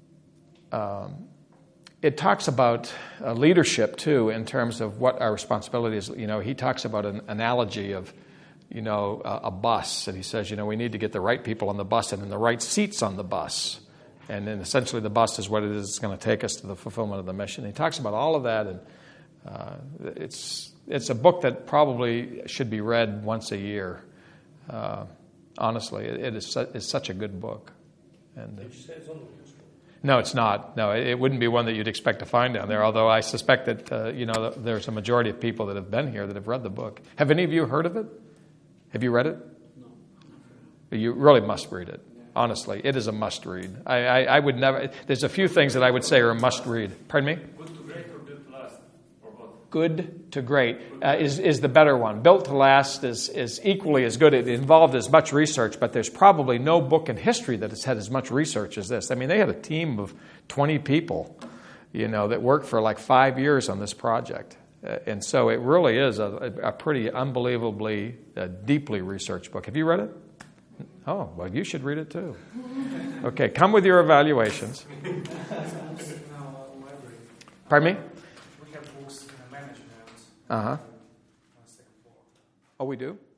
um, it talks about uh, leadership, too, in terms of what our responsibility is. You know, he talks about an analogy of, you know, a, a bus. And he says, you know, we need to get the right people on the bus and in the right seats on the bus. And then essentially the bus is what it is that's going to take us to the fulfillment of the mission. And he talks about all of that. And uh, it's it's a book that probably should be read once a year. Uh, honestly, it, it is su- it's such a good book. And, uh, Did you say it's on the list? No, it's not. No, it, it wouldn't be one that you'd expect to find down there, although I suspect that, uh, you know, there's a majority of people that have been here that have read the book. Have any of you heard of it? Have you read it? No. You really must read it. Honestly, it is a must read. I, I, I would never. There's a few things that I would say are a must read. Pardon me? Good to great or built to last? Or both? Good to great uh, is is the better one. Built to last is is equally as good. It involved as much research, but there's probably no book in history that has had as much research as this. I mean, they had a team of twenty people, you know, that worked for like five years on this project. Uh, and so it really is a, a pretty unbelievably uh, deeply researched book. Have you read it? Oh, well, you should read it too. Okay, come with your evaluations. In our library, Pardon me? we have books in the management. Uh-huh. On the second floor. Oh, we do?